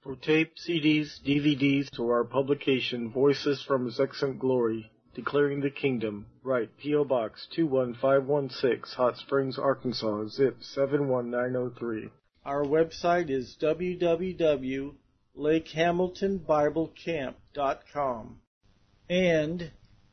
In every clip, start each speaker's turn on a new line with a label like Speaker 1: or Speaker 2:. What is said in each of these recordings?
Speaker 1: For tape, CDs, DVDs, to our publication, Voices from His Excellent Glory, Declaring the Kingdom, write P.O. Box 21516, Hot Springs, Arkansas, zip 71903. Our website is www.lakehamiltonbiblecamp.com and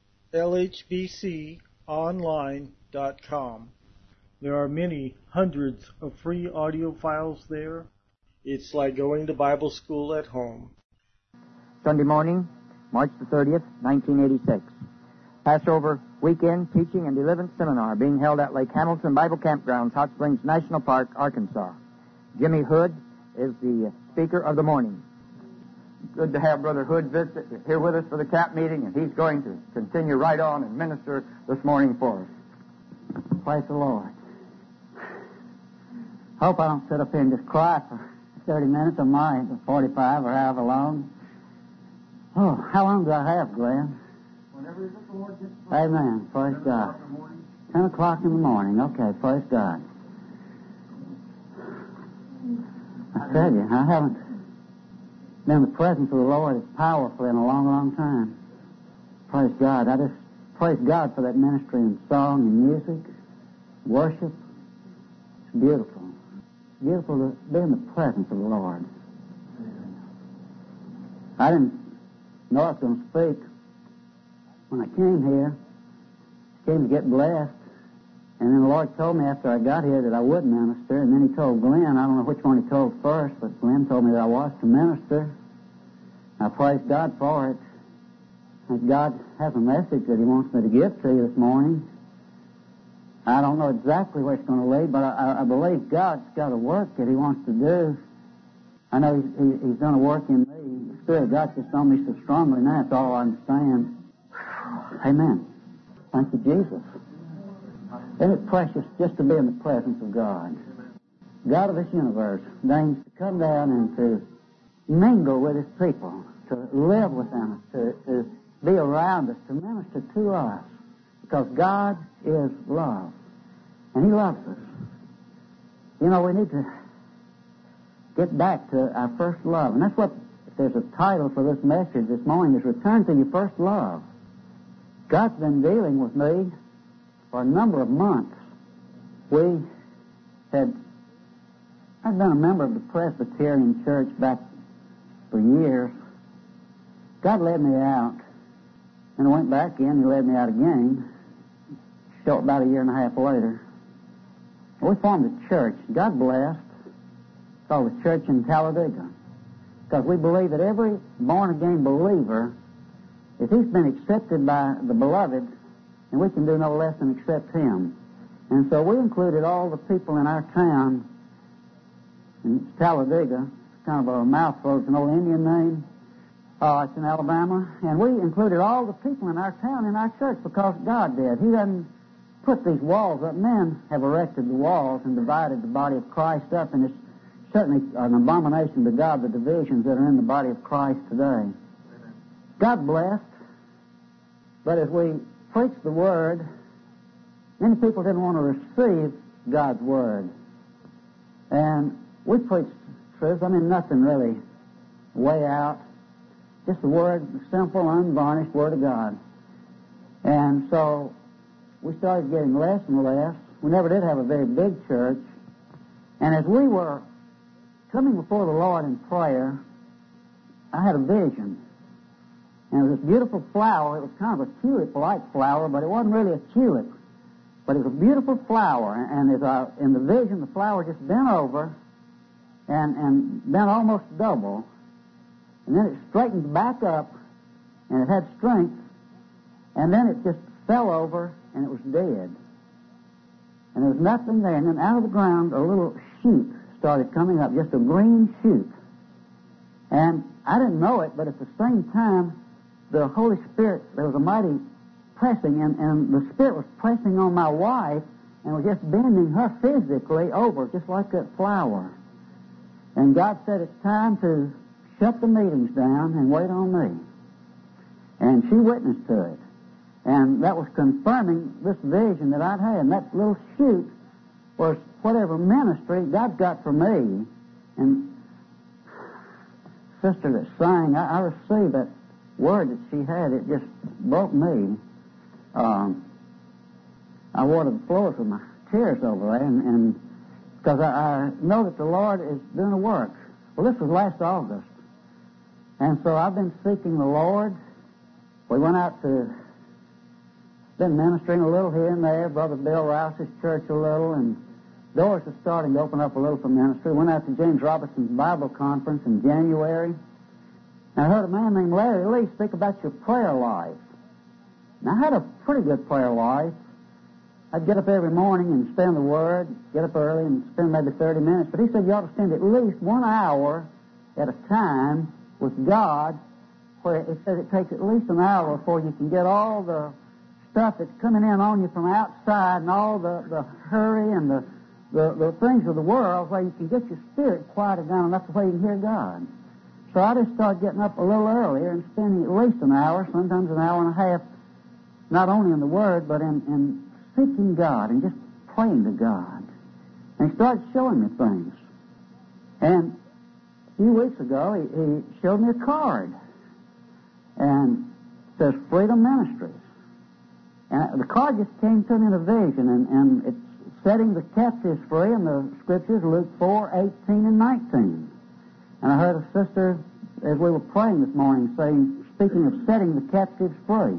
Speaker 1: lhbconline.com. There are many hundreds of free audio files there. It's like going to Bible school at home.
Speaker 2: Sunday morning, March the 30th, 1986. Passover weekend teaching and deliverance seminar being held at Lake Hamilton Bible Campgrounds, Hot Springs National Park, Arkansas. Jimmy Hood is the speaker of the morning. Good to have Brother Hood visit here with us for the camp meeting, and he's going to continue right on and minister this morning for us. Praise the Lord. Hope I don't sit up here and just cry for 30 minutes or 45 or however long. Oh, how long do I have, Glenn?
Speaker 3: Whenever the Lord gets to
Speaker 2: Amen. Praise God. 10 o'clock in the morning. Okay, praise God. I tell you, I haven't been in the presence of the Lord as powerfully in a long, long time. Praise God. I just praise God for that ministry in song and music, worship. It's beautiful. Beautiful to be in the presence of the Lord. I didn't know I was going to speak when I came here. I came to get blessed. And then the Lord told me after I got here that I would minister. And then He told Glenn, I don't know which one He told first, but Glenn told me that I was to minister. I praise God for it. That God has a message that He wants me to give to you this morning. I don't know exactly where it's going to lead, but I believe God's got a work that He wants to do. I know He's done a work in me. The Spirit of God's just on me so strongly now. That's all I understand. Amen. Thank you, Jesus. Isn't it precious just to be in the presence of God? God of this universe deigns to come down and to mingle with His people, to live with them, to be around us, to minister to us. Because God is love. And He loves us. You know, we need to get back to our first love. And that's what, if there's a title for this message this morning, is Return to Your First Love. God's been dealing with me for a number of months. I've been a member of the Presbyterian Church back for years. God led me out. And I went back in, He led me out again. So about a year and a half later, we formed a church, God blessed, called the Church in Talladega. Because we believe that every born-again believer, if he's been accepted by the Beloved, then we can do no less than accept Him. And so we included all the people in our town, in Talladega, kind of a mouthful, it's an old Indian name. It's in Alabama. And we included all the people in our town in our church because God did. He doesn't put these walls up. Men have erected the walls and divided the body of Christ up, and it's certainly an abomination to God, the divisions that are in the body of Christ today. God blessed, but as we preached the Word, many people didn't want to receive God's Word. And we preached truth. I mean, nothing really way out. Just the Word, the simple, unvarnished Word of God. And so we started getting less and less. We never did have a very big church. And as we were coming before the Lord in prayer, I had a vision. And it was this beautiful flower. It was kind of a tulip-like flower, but it wasn't really a tulip. But it was a beautiful flower. And as in the vision, the flower just bent over and bent almost double. And then it straightened back up, and it had strength. And then it just fell over, and it was dead. And there was nothing there. And then out of the ground, a little shoot started coming up, just a green shoot. And I didn't know it, but at the same time, the Holy Spirit, there was a mighty pressing, and the Spirit was pressing on my wife and was just bending her physically over, just like that flower. And God said, it's time to shut the meetings down and wait on me. And she witnessed to it. And that was confirming this vision that I'd had. And that little shoot was whatever ministry God got for me. And sister that sang, I received that word that she had. It just broke me. I watered the floors with my tears over there, and because I know that the Lord is doing a work. Well, this was last August, and so I've been seeking the Lord. We went out to, been ministering a little here and there, Brother Bill Rouse's church a little, and doors are starting to open up a little for ministry. Went out to James Robertson's Bible Conference in January. And I heard a man named Larry Lee speak about your prayer life. Now, I had a pretty good prayer life. I'd get up every morning and spend the Word, get up early and spend maybe 30 minutes. But he said you ought to spend at least 1 hour at a time with God, where it says it takes at least an hour before you can get all the stuff that's coming in on you from outside and all the hurry and the things of the world, where you can get your spirit quieted down enough to where you can hear God. So I just started getting up a little earlier and spending at least an hour, sometimes an hour and a half, not only in the Word, but in seeking God and just praying to God. And he started showing me things. And a few weeks ago, he showed me a card. And it says Freedom Ministries. And the card just came to me in a vision, and it's setting the captives free in the Scriptures, Luke 4:18 and 19. And I heard a sister, as we were praying this morning, speaking of setting the captives free.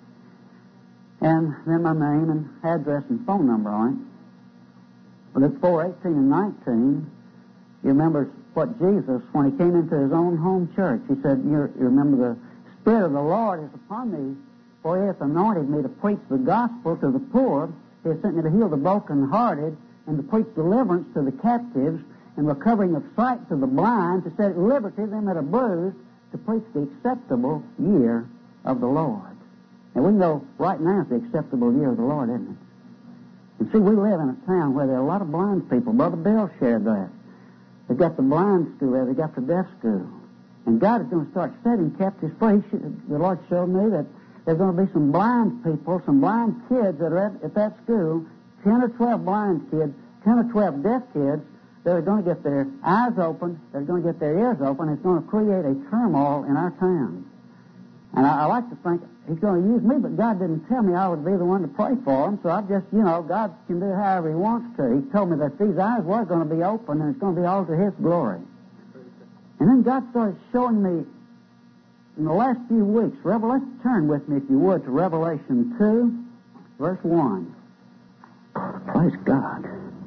Speaker 2: And then my name and address and phone number on it. Luke 4:18 and 19, you remember what Jesus, when he came into his own home church, he said, you remember the Spirit of the Lord is upon me, for he hath anointed me to preach the gospel to the poor. He has sent me to heal the brokenhearted and to preach deliverance to the captives and recovering of sight to the blind, to set at liberty them that are bruised, to preach the acceptable year of the Lord. And we know right now it's the acceptable year of the Lord, isn't it? And see, we live in a town where there are a lot of blind people. Brother Bill shared that. They've got the blind school there. They've got the deaf school. And God is going to start setting captives free. The Lord showed me that there's going to be some blind people, some blind kids that are at that school, 10 or 12 blind kids, 10 or 12 deaf kids, that are going to get their eyes open, they're going to get their ears open. It's going to create a turmoil in our town. And I like to think he's going to use me, but God didn't tell me I would be the one to pray for him, so I just, God can do however he wants to. He told me that these eyes were going to be open, and it's going to be all to his glory. And then God started showing me in the last few weeks, let's turn with me, if you would, to Revelation 2, verse 1. Praise God.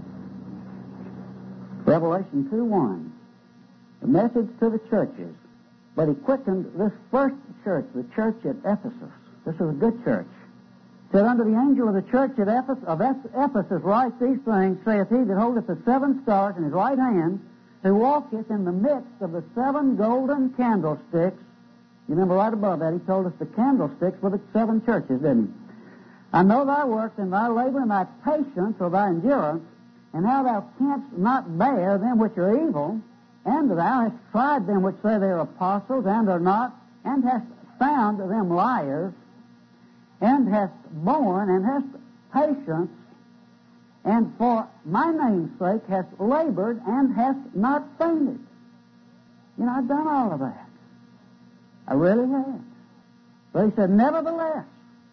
Speaker 2: Revelation 2:1. The message to the churches. But he quickened this first church, the church at Ephesus. This is a good church. Said, unto the angel of the church at Ephesus write these things, saith he that holdeth the 7 stars in his right hand, who walketh in the midst of the 7 golden candlesticks. You remember right above that, he told us the candlesticks were the 7 churches, didn't he? I know thy works and thy labor and thy patience or thy endurance, and how thou canst not bear them which are evil, and thou hast tried them which say they are apostles and are not, and hast found them liars, and hast borne and hast patience, and for my name's sake hast labored and hast not fainted. I've done all of that. I really have. But he said, nevertheless,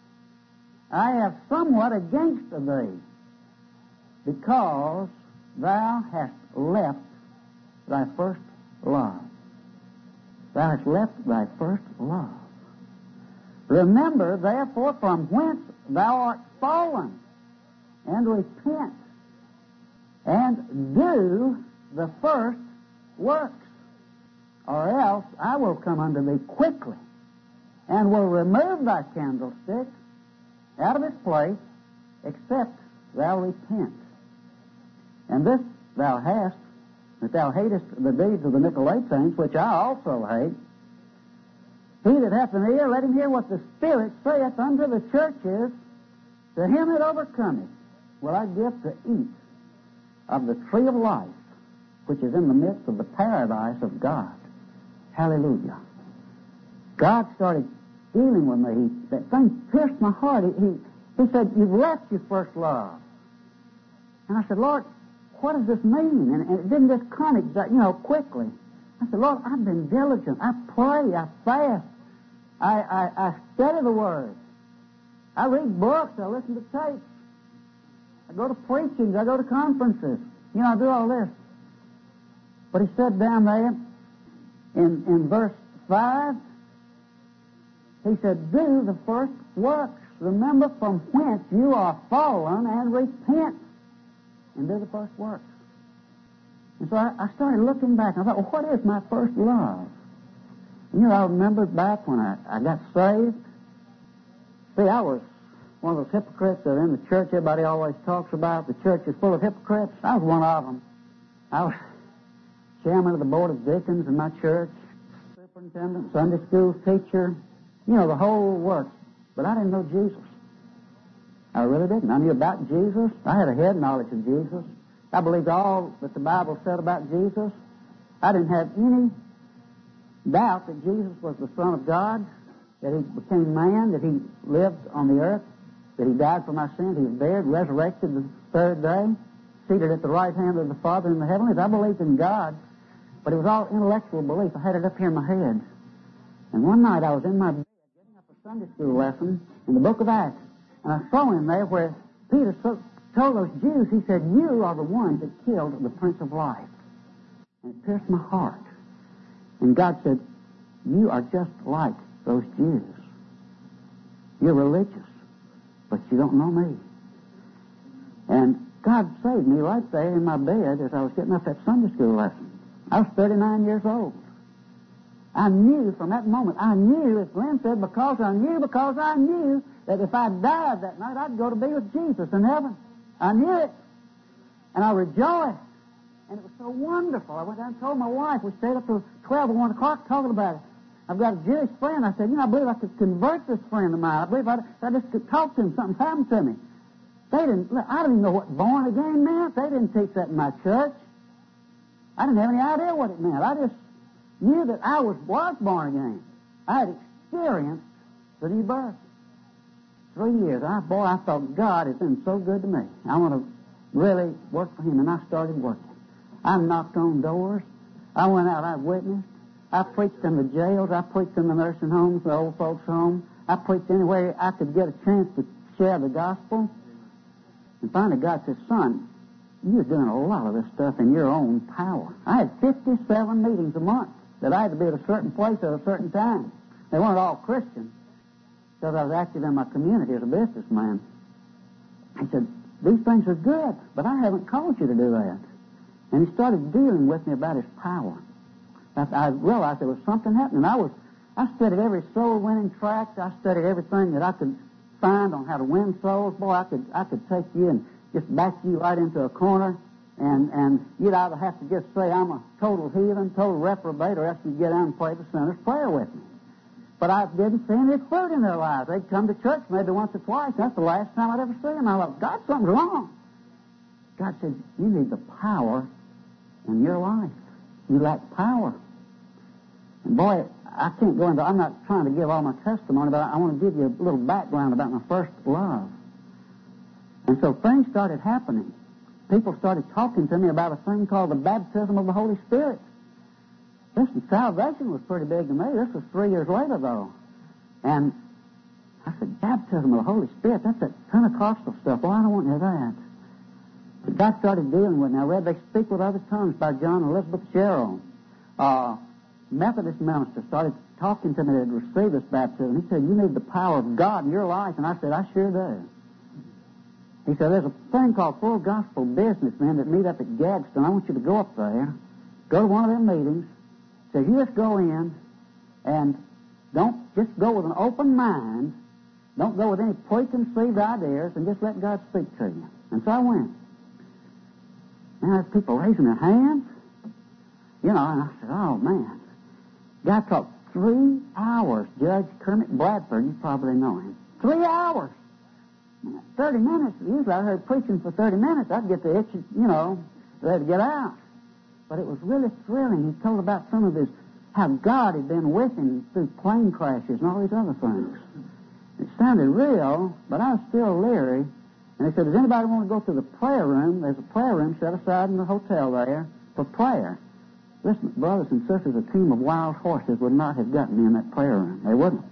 Speaker 2: I have somewhat against thee, because thou hast left thy first love. Thou hast left thy first love. Remember, therefore, from whence thou art fallen, and repent, and do the first works, or else I will come unto thee quickly, and will remove thy candlestick out of its place, except thou repent. And this thou hast, that thou hatest the deeds of the Nicolaitans, which I also hate. He that hath an ear, let him hear what the Spirit saith unto the churches. To him that overcometh will I give to eat of the tree of life, which is in the midst of the paradise of God. Hallelujah. God started dealing with me. That thing pierced my heart. He said, you've left your first love. And I said, Lord, what does this mean? And it didn't just come, quickly. I said, Lord, I've been diligent. I pray. I fast. I study the Word. I read books. I listen to tapes. I go to preachings. I go to conferences. I do all this. But he said down there in verse 5, he said, do the first works. Remember from whence you are fallen and repent and do the first works. And so I started looking back. And I thought, well, what is my first love? I remember back when I got saved. See, I was one of those hypocrites that in the church everybody always talks about. The church is full of hypocrites. I was one of them. I was chairman of the board of deacons in my church, superintendent, Sunday school teacher, the whole works. But I didn't know Jesus. I really didn't. I knew about Jesus. I had a head knowledge of Jesus. I believed all that the Bible said about Jesus. I didn't have any doubt that Jesus was the Son of God, that He became man, that He lived on the earth, that He died for my sins, He was buried, resurrected the third day, seated at the right hand of the Father in the heavenlies. I believed in God, but it was all intellectual belief. I had it up here in my head. And one night I was in my bed getting up a Sunday school lesson in the book of Acts, and I saw in there where Peter told those Jews, he said, you are the ones that killed the Prince of Life. And it pierced my heart. And God said, you are just like those Jews. You're religious, but you don't know me. And God saved me right there in my bed as I was getting up that Sunday school lesson. I was 39 years old. I knew from that moment, as Glenn said, because I knew that if I died that night, I'd go to be with Jesus in heaven. I knew it. And I rejoiced. And it was so wonderful. I went down and told my wife. We stayed up till 12 or 1 o'clock talking about it. I've got a Jewish friend. I said, I believe I could convert this friend of mine. I believe if I just could talk to him, something happened to me. I didn't even know what born again meant. They didn't teach that in my church. I didn't have any idea what it meant. I just knew that I was born again. I had experienced the new birth. 3 years. I thought God has been so good to me. I want to really work for Him. And I started working. I knocked on doors. I went out. I witnessed. I preached in the jails. I preached in the nursing homes, the old folks' home. I preached anywhere I could get a chance to share the gospel. And finally God said, son, you're doing a lot of this stuff in your own power. I had 57 meetings a month that I had to be at a certain place at a certain time. They weren't all Christians, because I was active in my community as a businessman. He said, these things are good, but I haven't called you to do that. And he started dealing with me about His power. I realized there was something happening. I studied every soul-winning tract. I studied everything that I could find on how to win souls. Boy, I could take you and just back you right into a corner, and you'd either have to just say, I'm a total heathen, total reprobate, or else you'd get down and pray the sinner's prayer with me. But I didn't see any fruit in their lives. They'd come to church maybe once or twice. That's the last time I'd ever see them. I thought, God, something's wrong. God said, you need the power in your life. You lack power. And boy, I can't go into, I'm not trying to give all my testimony, but I want to give you a little background about my first love. And so things started happening. People started talking to me about a thing called the baptism of the Holy Spirit. Listen, salvation was pretty big to me. This was 3 years later, though. And I said, baptism of the Holy Spirit, that's that Pentecostal stuff. Well, I don't want any of that. But God started dealing with me. I read They Speak with Other Tongues by John and Elizabeth Sherrill. Methodist minister started talking to me that had received this baptism. He said, you need the power of God in your life. And I said, I sure do. He said, there's a thing called Full Gospel Businessmen that meet up at Gadsden. I want you to go up there, go to one of their meetings. He said, you just go in and don't just go with an open mind. Don't go with any preconceived ideas, and just let God speak to you. And so I went. And there's people raising their hands. And I said, oh, man. Guy talked 3 hours. Judge Kermit Bradford, you probably know him. 3 hours. 30 minutes. Usually I heard preaching for 30 minutes. I'd get the itch, ready to get out. But it was really thrilling. He told about how God had been with him through plane crashes and all these other things. It sounded real, but I was still leery. And he said, does anybody want to go to the prayer room? There's a prayer room set aside in the hotel there for prayer. Listen, brothers and sisters, a team of wild horses would not have gotten me in that prayer room. They wouldn't.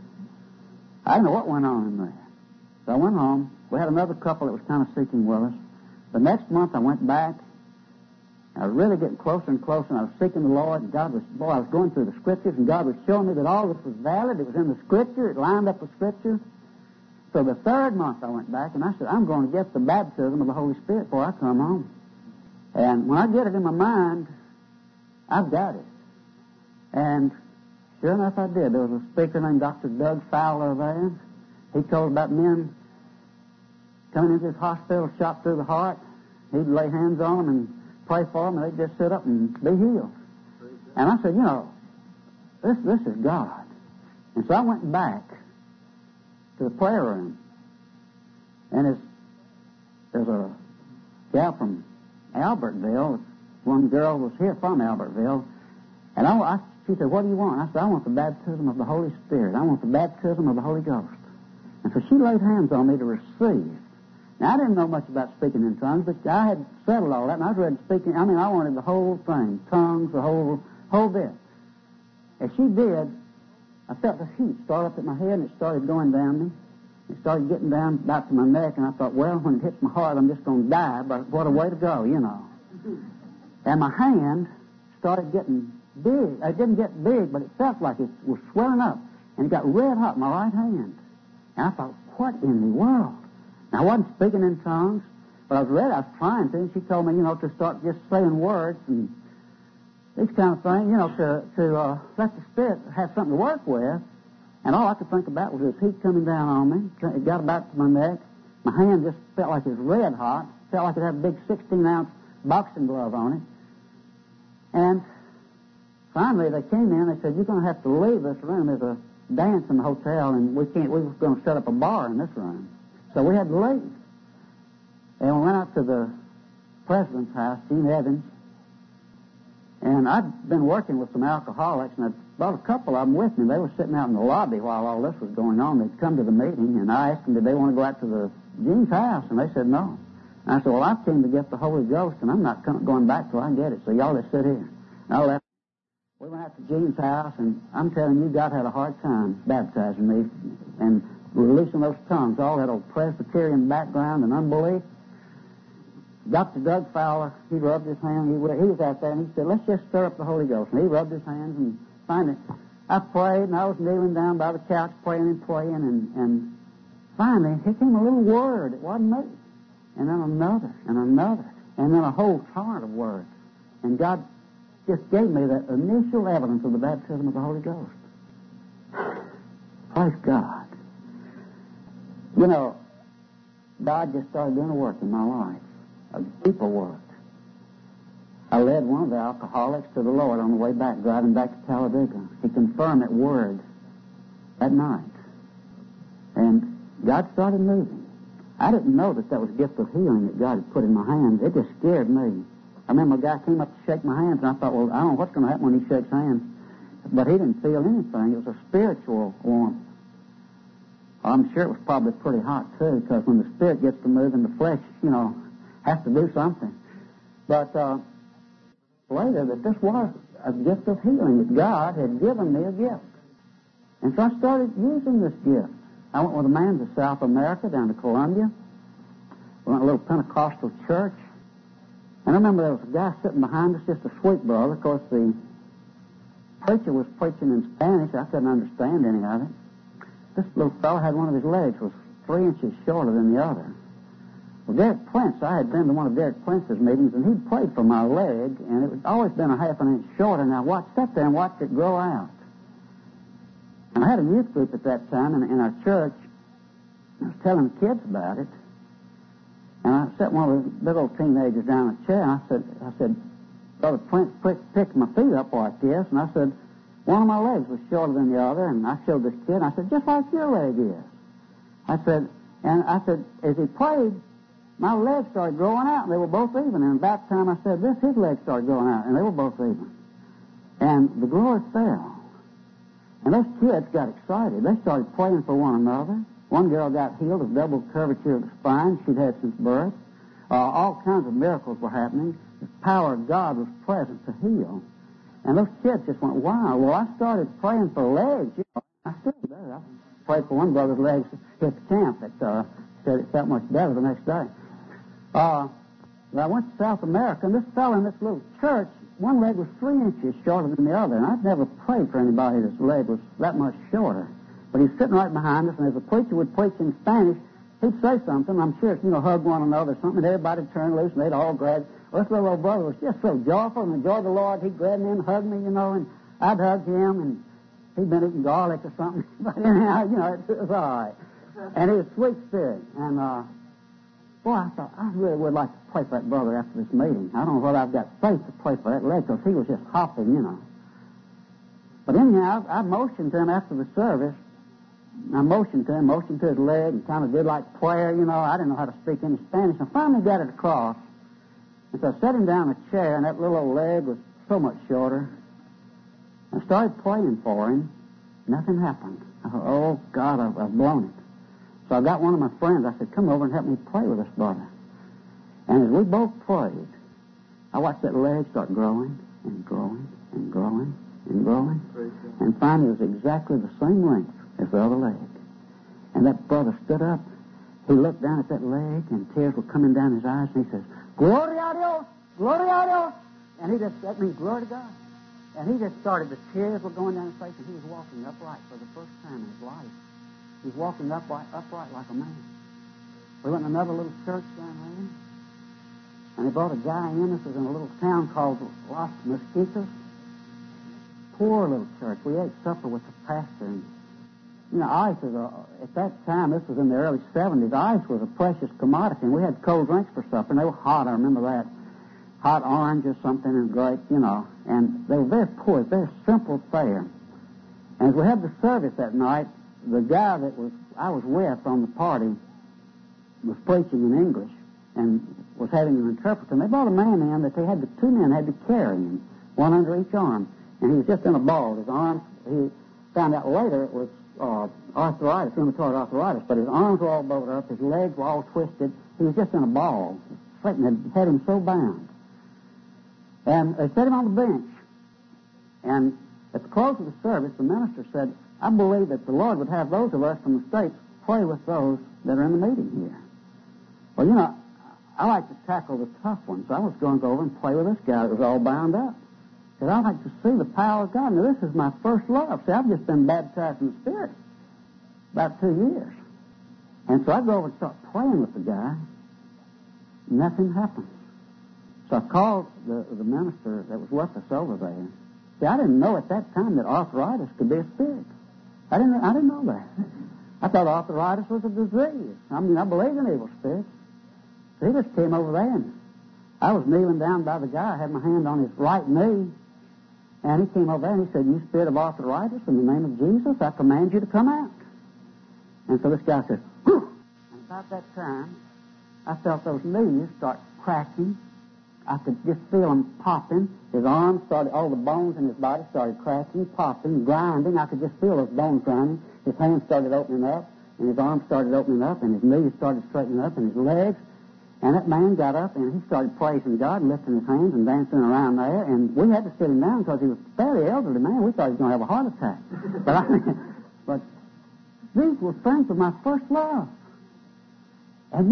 Speaker 2: I didn't know what went on in there. So I went home. We had another couple that was kind of seeking with us. The next month I went back. I was really getting closer and closer, and I was seeking the Lord, and I was going through the Scriptures, and God was showing me that all this was valid. It was in the Scripture. It lined up with Scripture. So the third month I went back, and I said, I'm going to get the baptism of the Holy Spirit before I come home. And when I get it in my mind, I've got it. And sure enough, I did. There was a speaker named Dr. Doug Fowler there. He told about men coming into his hospital, shot through the heart. He'd lay hands on them and pray for them, and they'd just sit up and be healed. And I said, this is God. And so I went back to the prayer room. And there's a gal from Albertville. One girl was here from Albertville. And she said, what do you want? I said, I want the baptism of the Holy Spirit. I want the baptism of the Holy Ghost. And so she laid hands on me to receive. Now, I didn't know much about speaking in tongues, but I had settled all that, and I was ready to speak. I wanted the whole thing, tongues, the whole bit. As she did, I felt the heat start up at my head, and it started going down me. It started getting down about to my neck, and I thought, well, when it hits my heart, I'm just going to die, but what a way to go, And my hand started getting big. It didn't get big, but it felt like it was swelling up, and it got red hot in my right hand. And I thought, what in the world? Now, I wasn't speaking in tongues, but I was ready. I was trying to, and she told me, to start just saying words and these kind of things, to let the Spirit have something to work with. And all I could think about was this heat coming down on me. It got about to my neck. My hand just felt like it was red hot. It felt like it had a big 16-ounce boxing glove on it. And finally, they came in. They said, you're going to have to leave this room. There's a dance in the hotel, and we were going to set up a bar in this room. So we had to leave. And we went out to the president's house, Gene Evans. And I'd been working with some alcoholics, and I'd brought a couple of them with me. They were sitting out in the lobby while all this was going on. They'd come to the meeting, and I asked them, did they want to go out to the Gene's house? And they said no. And I said, well, I came to get the Holy Ghost, and I'm not going back till I get it, so y'all just sit here. And I left. We went out to Gene's house, and I'm telling you, God had a hard time baptizing me and releasing those tongues. All that old Presbyterian background and unbelief. Dr. Doug Fowler, he rubbed his hand. He was out there, and he said, let's just stir up the Holy Ghost. And he rubbed his hands, and finally, I prayed, and I was kneeling down by the couch praying, and finally, here came a little word. It wasn't me. And then another, and another, and then a whole torrent of words. And God just gave me that initial evidence of the baptism of the Holy Ghost. Praise God. God just started doing a work in my life. A deeper work. I led one of the alcoholics to the Lord on the way back, driving back to Talladega. He confirmed that word that night. And God started moving. I didn't know that was a gift of healing that God had put in my hands. It just scared me. I remember a guy came up to shake my hands, and I thought, well, I don't know what's going to happen when he shakes hands. But he didn't feel anything. It was a spiritual warmth. I'm sure it was probably pretty hot, too, because when the Spirit gets to move and the flesh, has to do something. But later, that this was a gift of healing, that God had given me a gift. And so I started using this gift. I went with a man to South America, down to Colombia. We went to a little Pentecostal church. And I remember there was a guy sitting behind us, just a sweet brother. Of course, the preacher was preaching in Spanish. I couldn't understand any of it. This little fellow had one of his legs was 3 inches shorter than the other. Well, Derek Prince, I had been to one of Derek Prince's meetings, and he'd prayed for my leg, and it had always been a half an inch shorter. And I sat there and watched it grow out. And I had a youth group at that time in our church. I was telling the kids about it. And I set one of the little teenagers down in a chair, and I said, Brother Prince picked my feet up like this, and I said, one of my legs was shorter than the other, and I showed this kid, and I said, just like your leg is. I said, as he prayed, my legs started growing out, and they were both even. And about the time I said this, his legs started growing out, and they were both even. And the glory fell. And those kids got excited. They started praying for one another. One girl got healed of double curvature of the spine she'd had since birth. All kinds of miracles were happening. The power of God was present to heal. And those kids just went wild. Well, I started praying for legs. You know, I still do. I prayed for one brother's legs hit the camp that said it felt much better the next day. I went to South America, and this fellow in this little church, one leg was 3 inches shorter than the other. And I'd never prayed for anybody whose leg was that much shorter. But he's sitting right behind us, and as the preacher would preach in Spanish, he'd say something. I'm sure, hug one another or something, and everybody would turn loose, and they'd all grab. Well, this little old brother was just so joyful and enjoyed the Lord. He'd grab me and hug me, and I'd hug him, and he'd been eating garlic or something. But anyhow, it was all right. And he was a sweet spirit. And, boy, I thought, I really would like to pray for that brother after this meeting. I don't know whether I've got faith to pray for that leg, because he was just hopping, But anyhow, I motioned to him after the service. I motioned to him, motioned to his leg, and kind of did like prayer, I didn't know how to speak any Spanish. I finally got it across. And so I set him down in a chair, and that little old leg was so much shorter. I started praying for him. Nothing happened. I thought, oh, God, I've blown it. So I got one of my friends. I said, come over and help me pray with this brother. And as we both prayed, I watched that leg start growing and growing and growing and growing. And finally it was exactly the same length as the other leg. And that brother stood up. He looked down at that leg, and tears were coming down his eyes, and he says, Gloria a Dios! Gloria a Dios! And that means glory to God. And he just started, the tears were going down his face, and he was walking upright for the first time in his life. He was walking upright like a man. We went to another little church down there, and they brought a guy in. This was in a little town called Los Mosquitos. Poor little church. We ate supper with the pastor, and ice is at that time, this was in the early 70s, ice was a precious commodity, and we had cold drinks for supper, and they were hot, I remember that. Hot orange or something and grape, and they were very poor, very simple fare. And as we had the service that night, the guy I was with on the party was preaching in English and was having an interpreter, and they brought a man in that the 2 men had to carry him, one under each arm, and he was just in a ball. His arms, he found out later it was arthritis, rheumatoid arthritis, but his arms were all bowed up, his legs were all twisted. He was just in a ball. Satan had him so bound. And they set him on the bench. And at the close of the service, the minister said, I believe that the Lord would have those of us from the States pray with those that are in the meeting here. Well, I like to tackle the tough ones, so I was going to go over and pray with this guy that was all bound up. Because I like to see the power of God. Now, this is my first love. See, I've just been baptized in the Spirit about 2 years. And so I go over and start praying with the guy. Nothing happens. So I called the minister that was with us over there. See, I didn't know at that time that arthritis could be a spirit. I didn't know that. I thought arthritis was a disease. I believed in evil spirits. So he just came over there, and I was kneeling down by the guy. I had my hand on his right knee. And he came over there and he said, you spirit of arthritis, in the name of Jesus, I command you to come out. And so this guy said, whew. And about that time, I felt those knees start cracking. I could just feel them popping. His arms started, all the bones in his body started cracking, popping, grinding. I could just feel those bones grinding. His hands started opening up, and his arms started opening up, and his knees started straightening up, and his legs. And that man got up, and he started praising God, and lifting his hands and dancing around there. And we had to sit him down because he was a fairly elderly man. We thought he was going to have a heart attack. But these were things of my first love. And,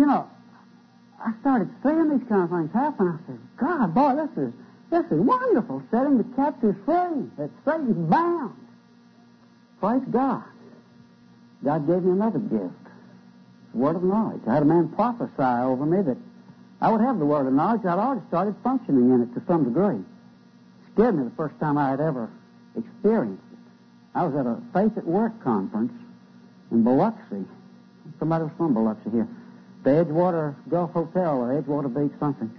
Speaker 2: I started seeing these kind of things happen. I said, God, boy, this is wonderful. Setting the captives free. That Satan's bound. Praise God. God gave me another gift. The word of knowledge. I had a man prophesy over me that I would have the word of knowledge. I'd already started functioning in it to some degree. It scared me the first time I had ever experienced it. I was at a Faith at Work conference in Biloxi. Somebody was from Biloxi here. The Edgewater Gulf Hotel or Edgewater Beach something.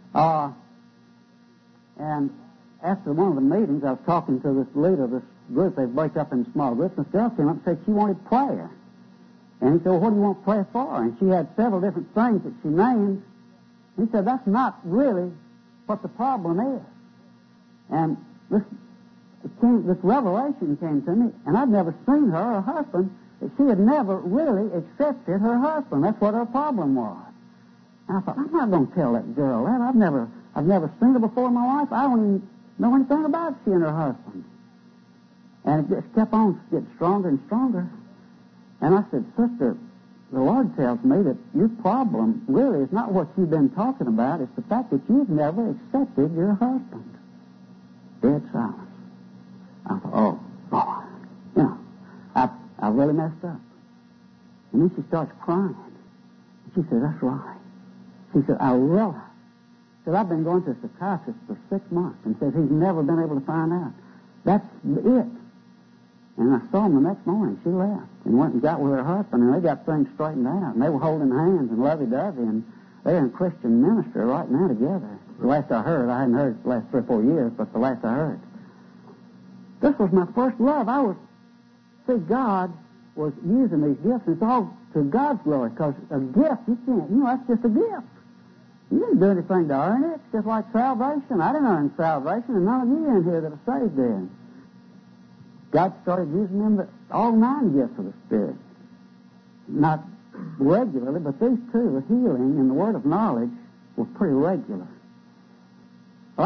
Speaker 2: And after one of the meetings, I was talking to this leader of this group. They break up in small groups. And this girl came up and said she wanted prayer. And he said, well, what do you want prayer for? And she had several different things that she named. He said, that's not really what the problem is. And this revelation came to me, and I'd never seen her husband. She had never really accepted her husband. That's what her problem was. And I thought, I'm not going to tell that girl that. I've never seen her before in my life. I don't even know anything about she and her husband. And it just kept on getting stronger and stronger. And I said, Sister, the Lord tells me that your problem really is not what you've been talking about. It's the fact that you've never accepted your husband. Dead silence. I thought, oh, Lord, you know, I really messed up. And then she starts crying. She said, that's right. She said, I realize. She said, I've been going to a psychiatrist for 6 months and said he's never been able to find out. That's it. And I saw him the next morning. She left and went and got with her husband, and they got things straightened out. And they were holding hands and lovey-dovey, and they're in Christian ministry right now together. The last I heard, I hadn't heard the last 3 or 4 years, but the last I heard. This was my first love. God was using these gifts, and it's all to God's glory, because a gift, you can't, that's just a gift. You didn't do anything to earn it. It's just like salvation. I didn't earn salvation, and none of you in here that are saved did. God started using them, all 9 gifts of the Spirit. Not regularly, but these 2, the healing and the word of knowledge, were pretty regular. Well,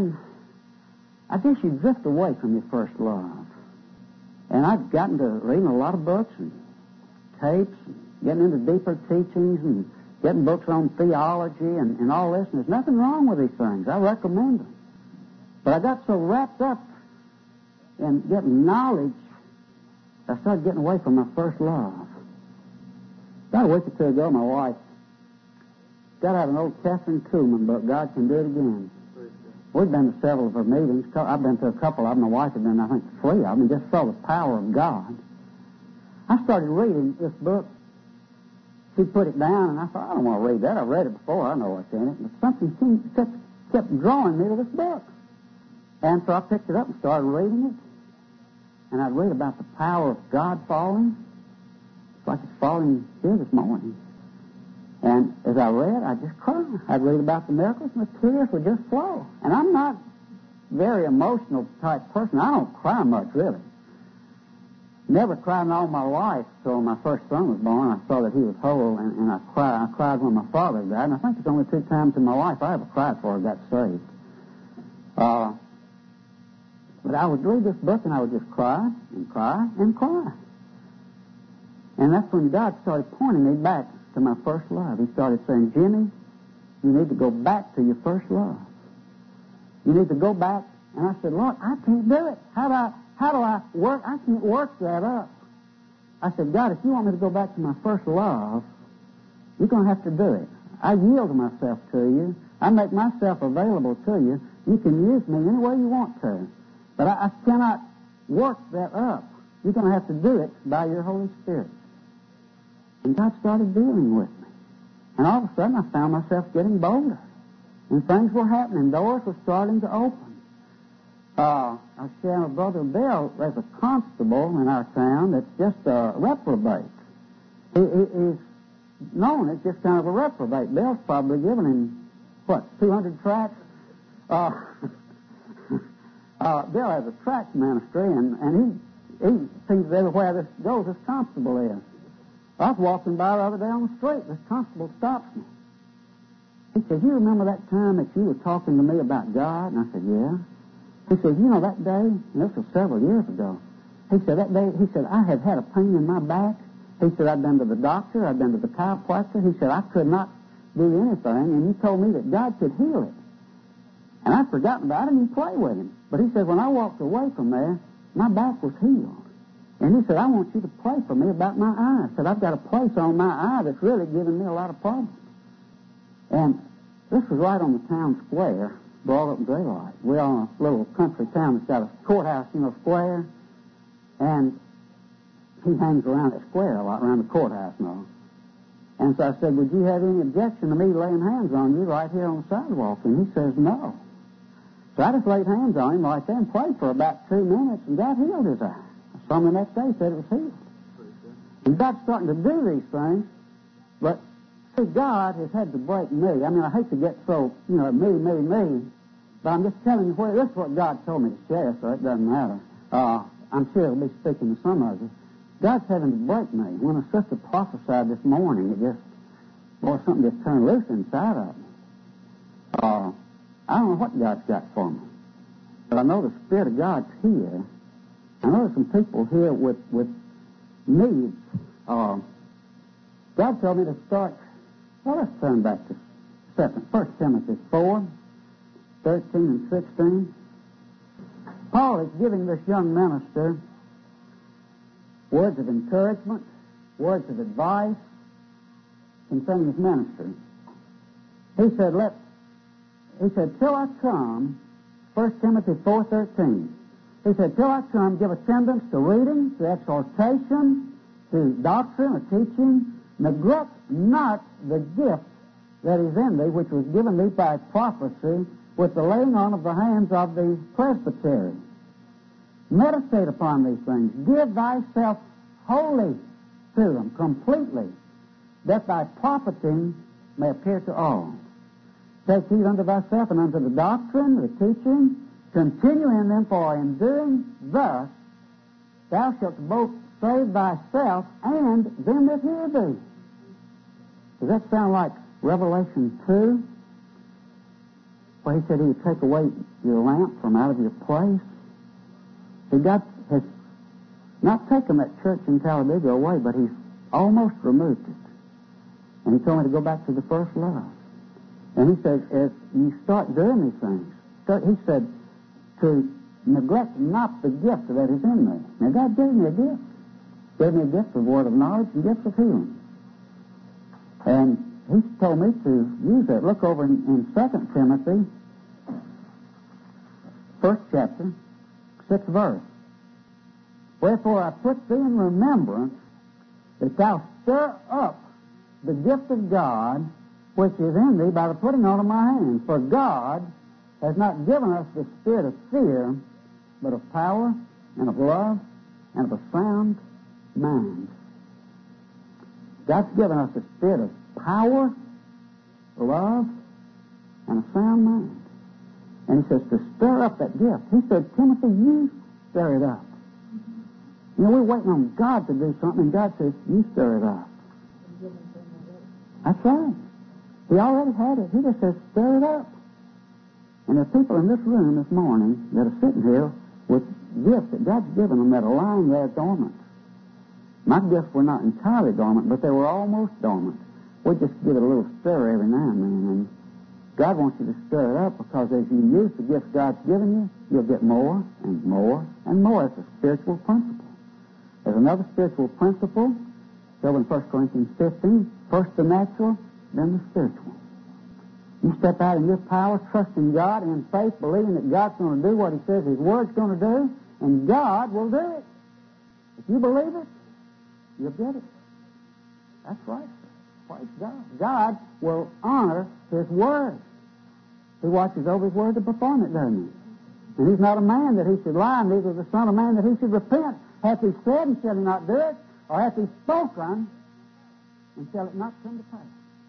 Speaker 2: I guess you drift away from your first love. And I've gotten to reading a lot of books and tapes, and getting into deeper teachings, and getting books on theology and all this, and there's nothing wrong with these things. I recommend them. But I got so wrapped up in getting knowledge, I started getting away from my first love. About a week or 2 ago, my wife got out an old Catherine Kuhlman book, God Can Do It Again. We've been to several of her meetings. I've been to a couple of them. My wife had been, I think, 3 of them, and just saw the power of God. I started reading this book. She put it down, and I thought, I don't want to read that. I've read it before. I know what's in it. But something kept drawing me to this book. And so I picked it up and started reading it. And I'd read about the power of God falling. It's like it's falling here this morning. And as I read, I'd just cry. I'd read about the miracles, and the tears would just flow. And I'm not a very emotional type person. I don't cry much, really. Never cried in all my life till my first son was born. I saw that he was whole, and I cried. I cried when my father died. And I think it's only 2 times in my life I ever cried before I got saved. But I would read this book, and I would just cry and cry and cry. And that's when God started pointing me back to my first love. He started saying, Jimmy, you need to go back to your first love. You need to go back. And I said, Lord, I can't do it. How do I work? I can't work that up. I said, God, if you want me to go back to my first love, you're going to have to do it. I yield myself to you. I make myself available to you. You can use me any way you want to. But I cannot work that up. You're going to have to do it by your Holy Spirit. And God started dealing with me. And all of a sudden, I found myself getting bolder. And things were happening. Doors were starting to open. I was sharing with Brother Bill, there's a constable in our town that's just a reprobate. He's known as just kind of a reprobate. Bill's probably given him, 200 tracts? Bill has a tract ministry, and he sees everywhere this goes, this constable is. I was walking by the other day on the street. This constable stops me. He says, you remember that time that you were talking to me about God? And I said, yeah. He said, you know, that day, and this was several years ago, he said, that day, he said, I had had a pain in my back. He said, I'd been to the doctor, I'd been to the chiropractor. He said, I could not do anything, and you told me that God could heal it. And I'd forgotten about it, and you play with him. But he said, when I walked away from there, my back was healed. And he said, I want you to pray for me about my eye. I said, I've got a place on my eye that's really giving me a lot of problems. And this was right on the town square, broad up in daylight. We're on a little country town that's got a courthouse, square. And he hangs around that square a lot, around the courthouse and all. And so I said, would you have any objection to me laying hands on you right here on the sidewalk? And he says, no. So I just laid hands on him right there and prayed for about 2 minutes, and God healed his eye. I saw him the next day, said it was healed. And God's starting to do these things, but see, God has had to break me. I mean, I hate to get so, me, but I'm just telling you where, this is what God told me to share, so it doesn't matter. I'm sure he'll be speaking to some of you. God's having to break me. When a sister prophesied this morning, something just turned loose inside of me. I don't know what God's got for me. But I know the Spirit of God's here. I know there's some people here with needs. God told me to start. Well, let's turn back to 1 Timothy 4, 13 and 16. Paul is giving this young minister words of encouragement, words of advice concerning his ministry. He said, till I come, 1 Timothy 4:13. He said, till I come, give attendance to reading, to exhortation, to doctrine, or teaching. Neglect not the gift that is in thee, which was given thee by prophecy, with the laying on of the hands of the presbytery. Meditate upon these things. Give thyself wholly to them, completely, that thy profiting may appear to all. Take heed unto thyself and unto the doctrine, the teaching. Continue in them, for in doing thus thou shalt both save thyself and them that hear thee. Does that sound like Revelation 2? Where he said he would take away your lamp from out of your place? See, God has not taken that church in Talladega away, but he's almost removed it. And he told me to go back to the first love. And he says, as you start doing these things, he said, to neglect not the gift that is in me. Now, God gave me a gift. Gave me a gift of word of knowledge and gift of healing. And he told me to use that. Look over in 2 Timothy, 1st chapter, 6th verse. Wherefore I put thee in remembrance that thou stir up the gift of God which is in thee by the putting on of my hands. For God has not given us the spirit of fear, but of power and of love and of a sound mind. God's given us a spirit of power, love, and a sound mind. And he says to stir up that gift. He said, Timothy, you stir it up. You know, we're waiting on God to do something, and God says, you stir it up. That's right. He already had it. He just says, stir it up. And there are people in this room this morning that are sitting here with gifts that God's given them that are lying there dormant. My gifts were not entirely dormant, but they were almost dormant. We just give it a little stir every now and then. And God wants you to stir it up, because as you use the gifts God's given you, you'll get more and more and more. It's a spiritual principle. There's another spiritual principle, over in 1 Corinthians 15. First the natural, then the spiritual. You step out in your power, trusting God in faith, believing that God's going to do what he says his word's going to do, and God will do it. If you believe it, you'll get it. That's right. Praise God. God will honor his word. He watches over his word to perform it, doesn't he? And he's not a man that he should lie, neither the son of man that he should repent. Hath he said, and shall he not do it? Or hath he spoken, and shall it not come to pass?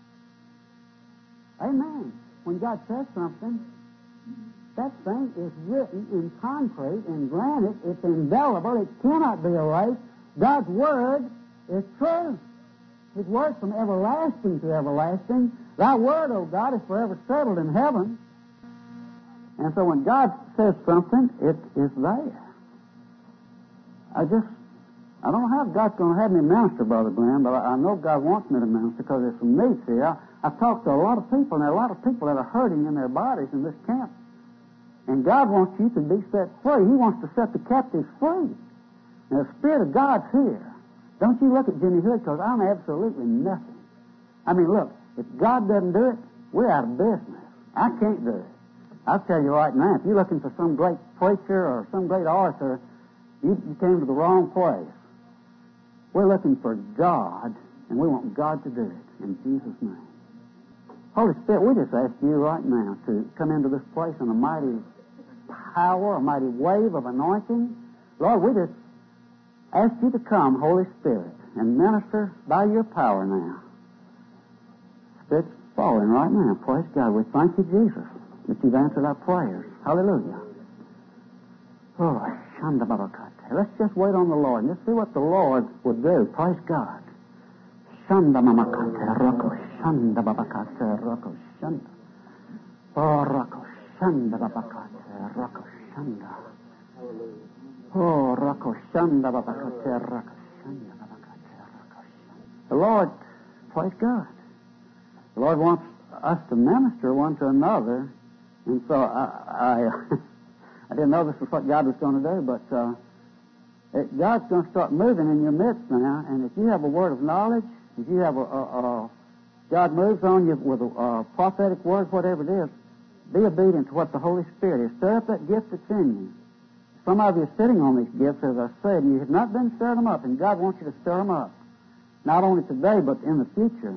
Speaker 2: Amen. When God says something, that thing is written in concrete, in granite. It's indelible. It cannot be erased. God's word is true. His word from everlasting to everlasting. Thy word, O God, is forever settled in heaven. And so when God says something, it is there. I don't know how God's going to have me minister, Brother Glenn, but I know God wants me to minister, because there's some needs here. I've talked to a lot of people, and there are a lot of people that are hurting in their bodies in this camp. And God wants you to be set free. He wants to set the captives free. Now, the Spirit of God's here. Don't you look at Jimmy Hood, because I'm absolutely nothing. I mean, look, if God doesn't do it, we're out of business. I can't do it. I'll tell you right now, if you're looking for some great preacher or some great author, you came to the wrong place. We're looking for God, and we want God to do it, in Jesus' name. Holy Spirit, we just ask you right now to come into this place in a mighty power, a mighty wave of anointing. Lord, we just ask you to come, Holy Spirit, and minister by your power now. Spirit's falling right now. Praise God. We thank you, Jesus, that you've answered our prayers. Hallelujah. Oh, Shanda Babakate. Let's just wait on the Lord and just see what the Lord would do. Praise God. Shanda Mamakate Roko. Shanda Babakate Roko. Shanda. Oh, Roko. Shanda Babakate Roko. Shanda. Oh, Rakoshanda Babakate Rakoshanda Babakate Rakoshanda. The Lord, praise God. The Lord wants us to minister one to another, and so I didn't know this was what God was going to do, but God's going to start moving in your midst now, and if you have a word of knowledge, if you have God moves on you with a prophetic word, whatever it is, be obedient to what the Holy Spirit is. Stir up that gift that's in you. Some of you are sitting on these gifts, as I said, and you have not been stirring them up, and God wants you to stir them up. Not only today, but in the future.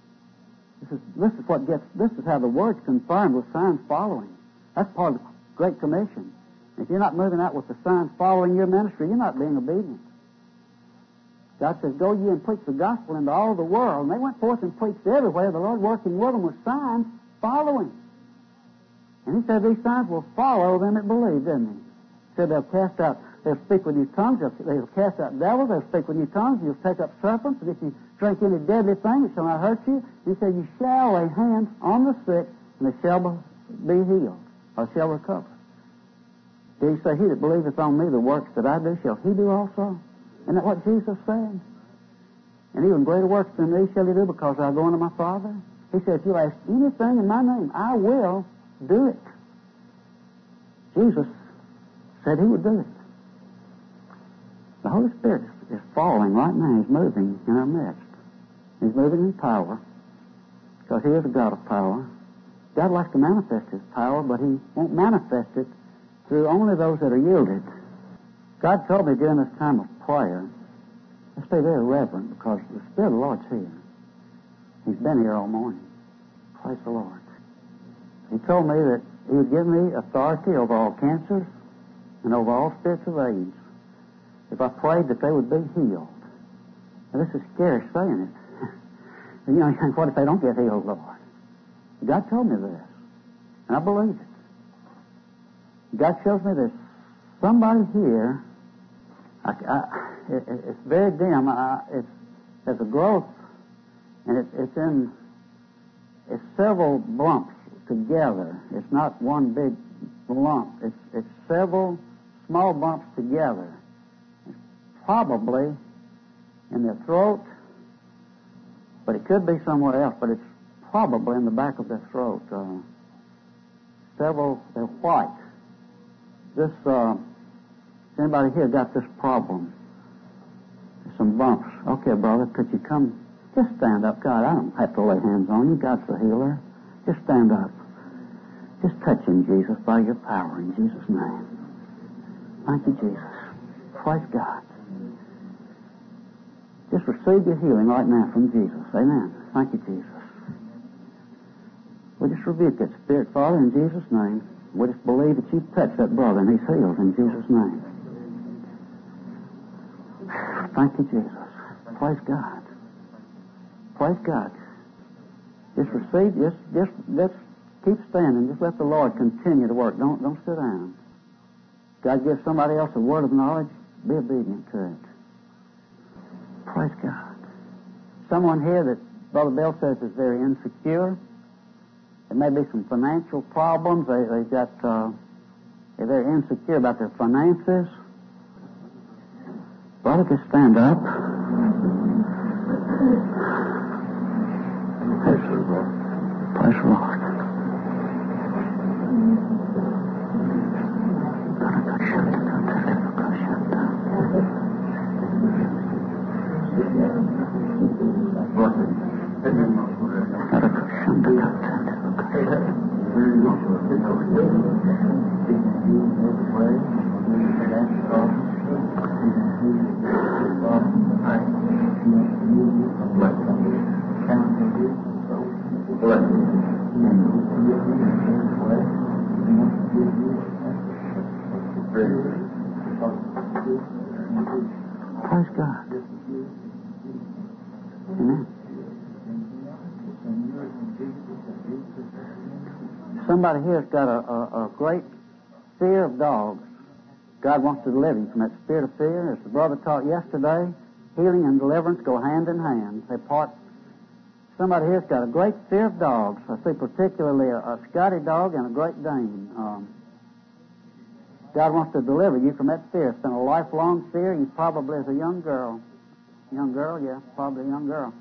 Speaker 2: This is how the word's confirmed with signs following. That's part of the Great Commission. If you're not moving out with the signs following your ministry, you're not being obedient. God says, go ye and preach the gospel into all the world. And they went forth and preached everywhere, the Lord working with them with signs following. And he said these signs will follow them that believe, didn't he? He said they'll speak with new tongues, they'll cast out devils, they'll speak with new tongues, you'll take up serpents, and if you drink any deadly thing, it shall not hurt you. And he said, you shall lay hands on the sick, and they shall be healed, or shall recover. Did he say, he that believeth on me, the works that I do, shall he do also? Isn't that what Jesus said? And even greater works than these shall he do, because I go unto my Father. He said, if you'll ask anything in my name, I will do it. Jesus said he would do it. The Holy Spirit is falling right now. He's moving in our midst. He's moving in power, because he is a God of power. God likes to manifest his power, but he won't manifest it through only those that are yielded. God told me during this time of prayer, let's be very reverent, because the Spirit of the Lord's here. He's been here all morning. Praise the Lord. He told me that he would give me authority over all cancers and over all spirits of AIDS if I prayed that they would be healed. Now, this is scary saying it. You know, what if they don't get healed, Lord? God told me this, and I believe it. God shows me there's somebody here. It's very dim. There's a growth, and it's several bumps together. It's not one big lump. It's several small bumps together. It's probably in their throat, but it could be somewhere else. But it's probably in the back of their throat. Several. They're white. Anybody here got this problem? Some bumps. Okay, brother, could you come? Just stand up. God, I don't have to lay hands on you. God's the healer. Just stand up. Just touch him, Jesus, by your power in Jesus' name. Thank you, Jesus. Praise God. Just receive your healing right now from Jesus. Amen. Thank you, Jesus. We just rebuke that spirit, Father, in Jesus' name. We just believe that you've touched that brother and he's healed in Jesus' name. Thank you, Jesus. Praise God. Praise God. Just receive, just keep standing. Just let the Lord continue to work. Don't sit down. God gives somebody else a word of knowledge, be obedient to it. Praise God. Someone here that Brother Bill says is very insecure. There may be some financial problems. They're very insecure about their finances. Brother, just stand up. Praise the Lord. Praise God. Amen. Somebody here has got a great fear of dogs. God wants to deliver you from that spirit of fear. As the brother taught yesterday, healing and deliverance go hand in hand. They part. Somebody here's got a great fear of dogs. I see particularly a Scotty dog and a Great Dane. God wants to deliver you from that fear. It's been a lifelong fear. You probably, as a young girl, yeah, probably a young girl.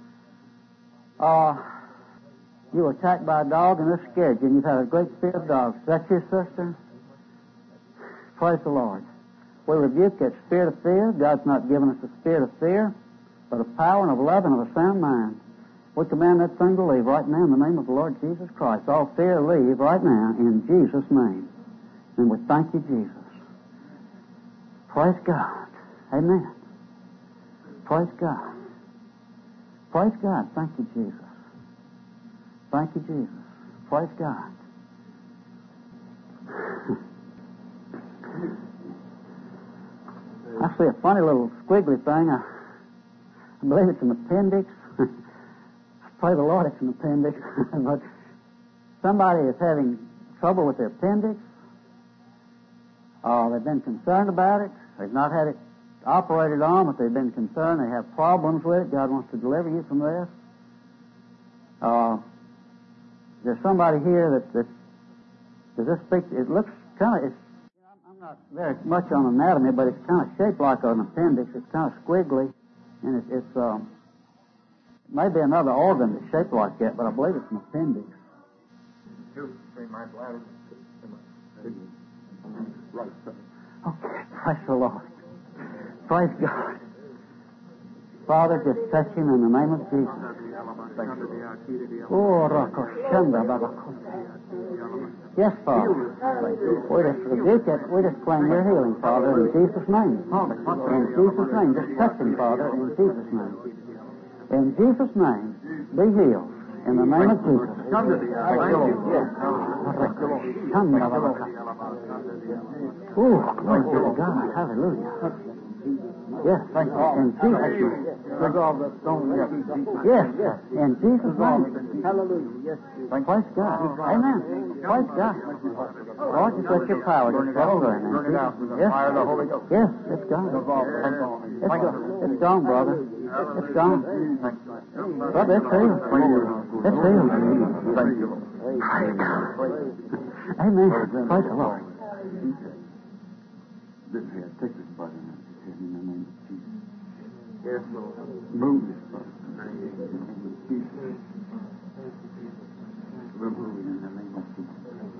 Speaker 2: You were attacked by a dog and it scared you, and you've had a great fear of dogs. Is that your sister? Praise the Lord. We rebuke that spirit of fear. God's not given us a spirit of fear, but of power and of love and of a sound mind. We command that thing to leave right now in the name of the Lord Jesus Christ. All fear leave right now in Jesus' name. And we thank you, Jesus. Praise God. Amen. Praise God. Praise God. Thank you, Jesus. Thank you, Jesus. Praise God. I see a funny little squiggly thing. I believe it's an appendix. Pray the Lord it's an appendix. But somebody is having trouble with their appendix. They've been concerned about it. They've not had it operated on, but they've been concerned. They have problems with it. God wants to deliver you from this. There's somebody here that does this speak? It looks kind of. I'm not very much on anatomy, but it's kind of shaped like an appendix. It's kind of squiggly, and it's maybe another organ that's shaped like that, but I believe it's an appendix.
Speaker 3: My bladder. Right.
Speaker 2: Okay, praise the Lord. Praise God. Father, just touch him in the name of Jesus. Oh, yes, Father. We just rebuke it. We just claim your healing, Father, in Jesus' name. In Jesus' name. Just touch him, Father, in Jesus' name. In Jesus' name, be healed. In the name of Jesus. Oh, glory to God. Hallelujah. Yes, thank you. In Jesus' name. Yes, in Jesus' name.
Speaker 3: Hallelujah. Yes.
Speaker 2: Praise God. Amen. Praise God. Lord, just let your power just settle there now. Yes. Yes, it's gone. It's gone, brother. It's gone. Brother, it's healed. It's healed.
Speaker 3: Thank you, Lord.
Speaker 2: Praise God. Amen. Praise the Lord.
Speaker 3: This here, take this button in the name of Jesus. Yes, Lord. Move this button in the name of Jesus. Remove it in the name of Jesus.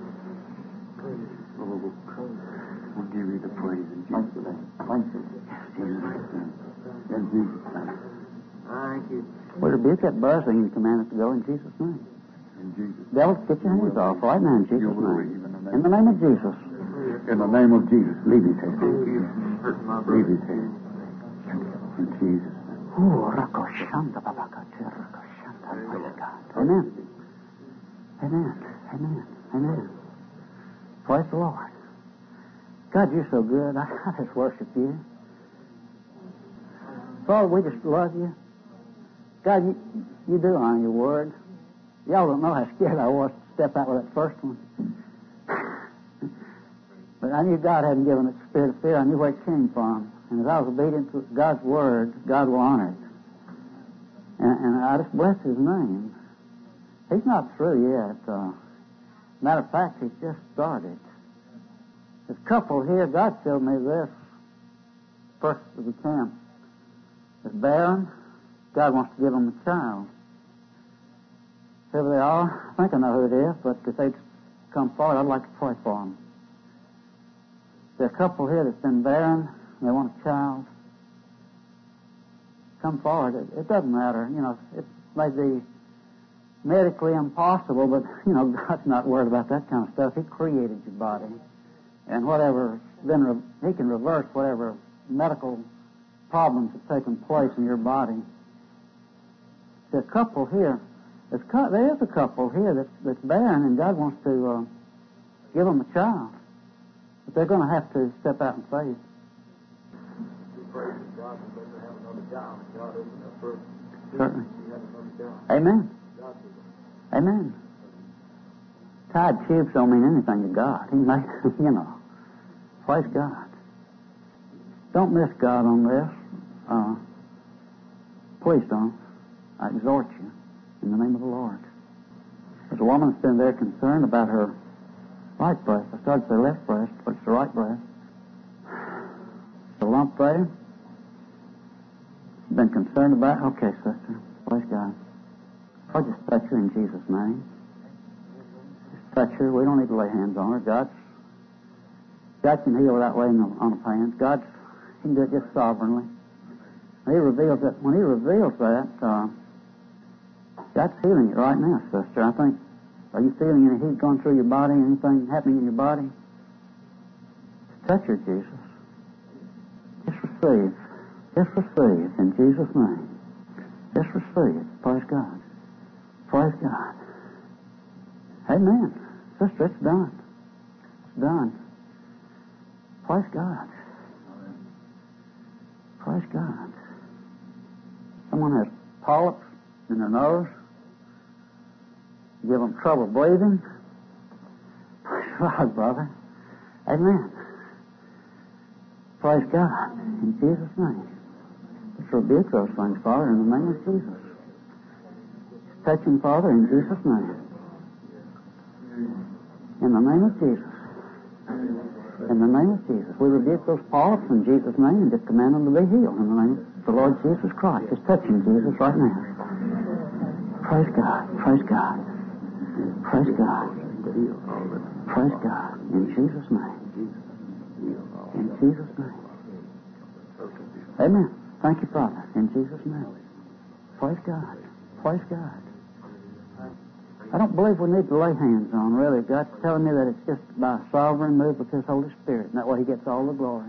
Speaker 3: Lord, we'll give you the praise in Jesus' name. Thank you. In Jesus' name. Thank you.
Speaker 2: We rebuke that buzzing and command it to go in Jesus' name.
Speaker 3: In Jesus' name.
Speaker 2: Devil, get your hands off right now in Jesus' name. In the name of Jesus.
Speaker 3: In the name of Jesus, leave his hand. Leave his hand. In Jesus' name.
Speaker 2: Amen. Amen. Amen. Amen. Praise the Lord. God, you're so good. I just worship you. Father, we just love you. God, you do honor your word. Y'all don't know how scared I was to step out with that first one. But I knew God hadn't given it the spirit of fear. I knew where it came from. And as I was obedient to God's word, God will honor it. And I just bless his name. He's not through yet. Matter of fact, he's just started. This couple here, God showed me this first of the camp. It's barren. God wants to give them a child. Here they are. I think I know who it is, but if they'd come forward, I'd like to pray for them. There's a couple here that's been barren, and they want a child. Come forward. It doesn't matter. You know, it may be medically impossible, but, you know, God's not worried about that kind of stuff. He created your body. And whatever, He can reverse whatever medical problems have taken place in your body. There's a couple here. There is a couple here that's barren, and God wants to give them a child. But they're going to have to step out in faith. Certainly. Amen. Amen. Tied tubes don't mean anything to God. He made, you know. Praise God. Don't miss God on this. Please don't. I exhort you in the name of the Lord. There's a woman that's been very concerned about her right breast. I started to say left breast, but it's the right breast. a lump there. Been concerned about? Okay, sister. Praise God. I'll just touch her in Jesus' name. Just touch her. We don't need to lay hands on her. God can heal without laying on of hands. He can do it just sovereignly. When He reveals that, God's healing it right now, sister. I think. Are you feeling any heat going through your body? Anything happening in your body? Just touch her, Jesus. Just receive. Just receive in Jesus' name. Just receive. Praise God. Praise God. Amen. Sister, it's done. It's done. Praise God. Praise God. Someone has polyps in their nose. Give them trouble breathing. Praise God, brother. Amen. Praise God. In Jesus' name. Just rebuke those things, Father, in the name of Jesus. Touch him, Father, in Jesus' name. In the name of Jesus. In the name of Jesus. We rebuke those polyps in Jesus' name and just command them to be healed in the name of the Lord Jesus Christ. Just touch him, Jesus, right now. Praise God. Praise God. Praise God. Praise God. In Jesus' name. In Jesus' name. Amen. Thank you, Father. In Jesus' name. Praise God. Praise God. I don't believe we need to lay hands on, really. God's telling me that it's just by a sovereign move of His Holy Spirit, and that way He gets all the glory.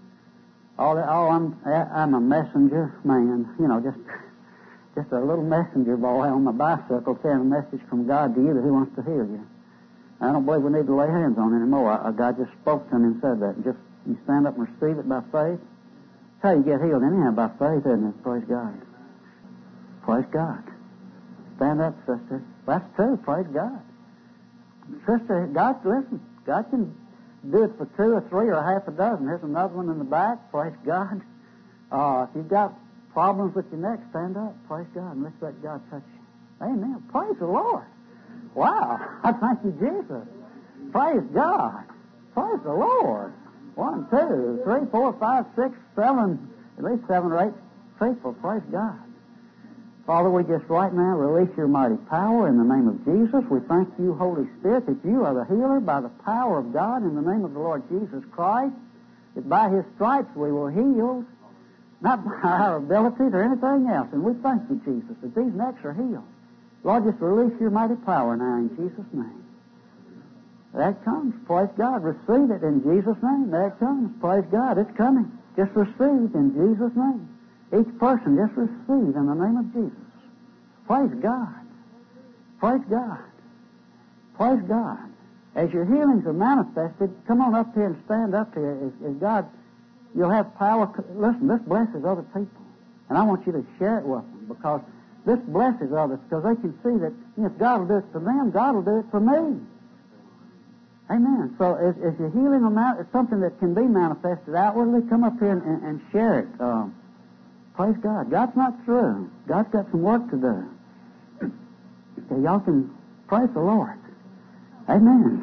Speaker 2: I'm a messenger man, just a little messenger boy on my bicycle carrying a message from God to you that He wants to heal you. I don't believe we need to lay hands on anymore. God just spoke to me and said that. Just you stand up and receive it by faith. That's how you get healed anyhow, by faith, isn't it? Praise God. Praise God. Stand up, sister. That's true. Praise God. Sister, God can do it for 2 or 3 or half a dozen. There's another one in the back. Praise God. If you've got problems with your neck, stand up. Praise God. And let's let God touch you. Amen. Praise the Lord. Wow. I thank you, Jesus. Praise God. Praise the Lord. 1, 2, 3, 4, 5, 6, 7, at least 7 or 8 people. Praise God. Father, we just right now release your mighty power in the name of Jesus. We thank you, Holy Spirit, that you are the healer by the power of God in the name of the Lord Jesus Christ, that by His stripes we were healed, not by our abilities or anything else. And we thank you, Jesus, that these necks are healed. Lord, just release your mighty power now in Jesus' name. There it comes. Praise God. Receive it in Jesus' name. There it comes. Praise God. It's coming. Just receive in Jesus' name. Each person just receive in the name of Jesus. Praise God. Praise God. Praise God. As your healings are manifested, come on up here and stand up here. As God, you'll have power. Listen, this blesses other people. And I want you to share it with them, because this blesses others, because they can see that if God will do it for them, God will do it for me. Amen. So as your healing is something that can be manifested outwardly, come up here and share it. Praise God. God's not through. God's got some work to do. Okay, y'all can praise the Lord. Amen.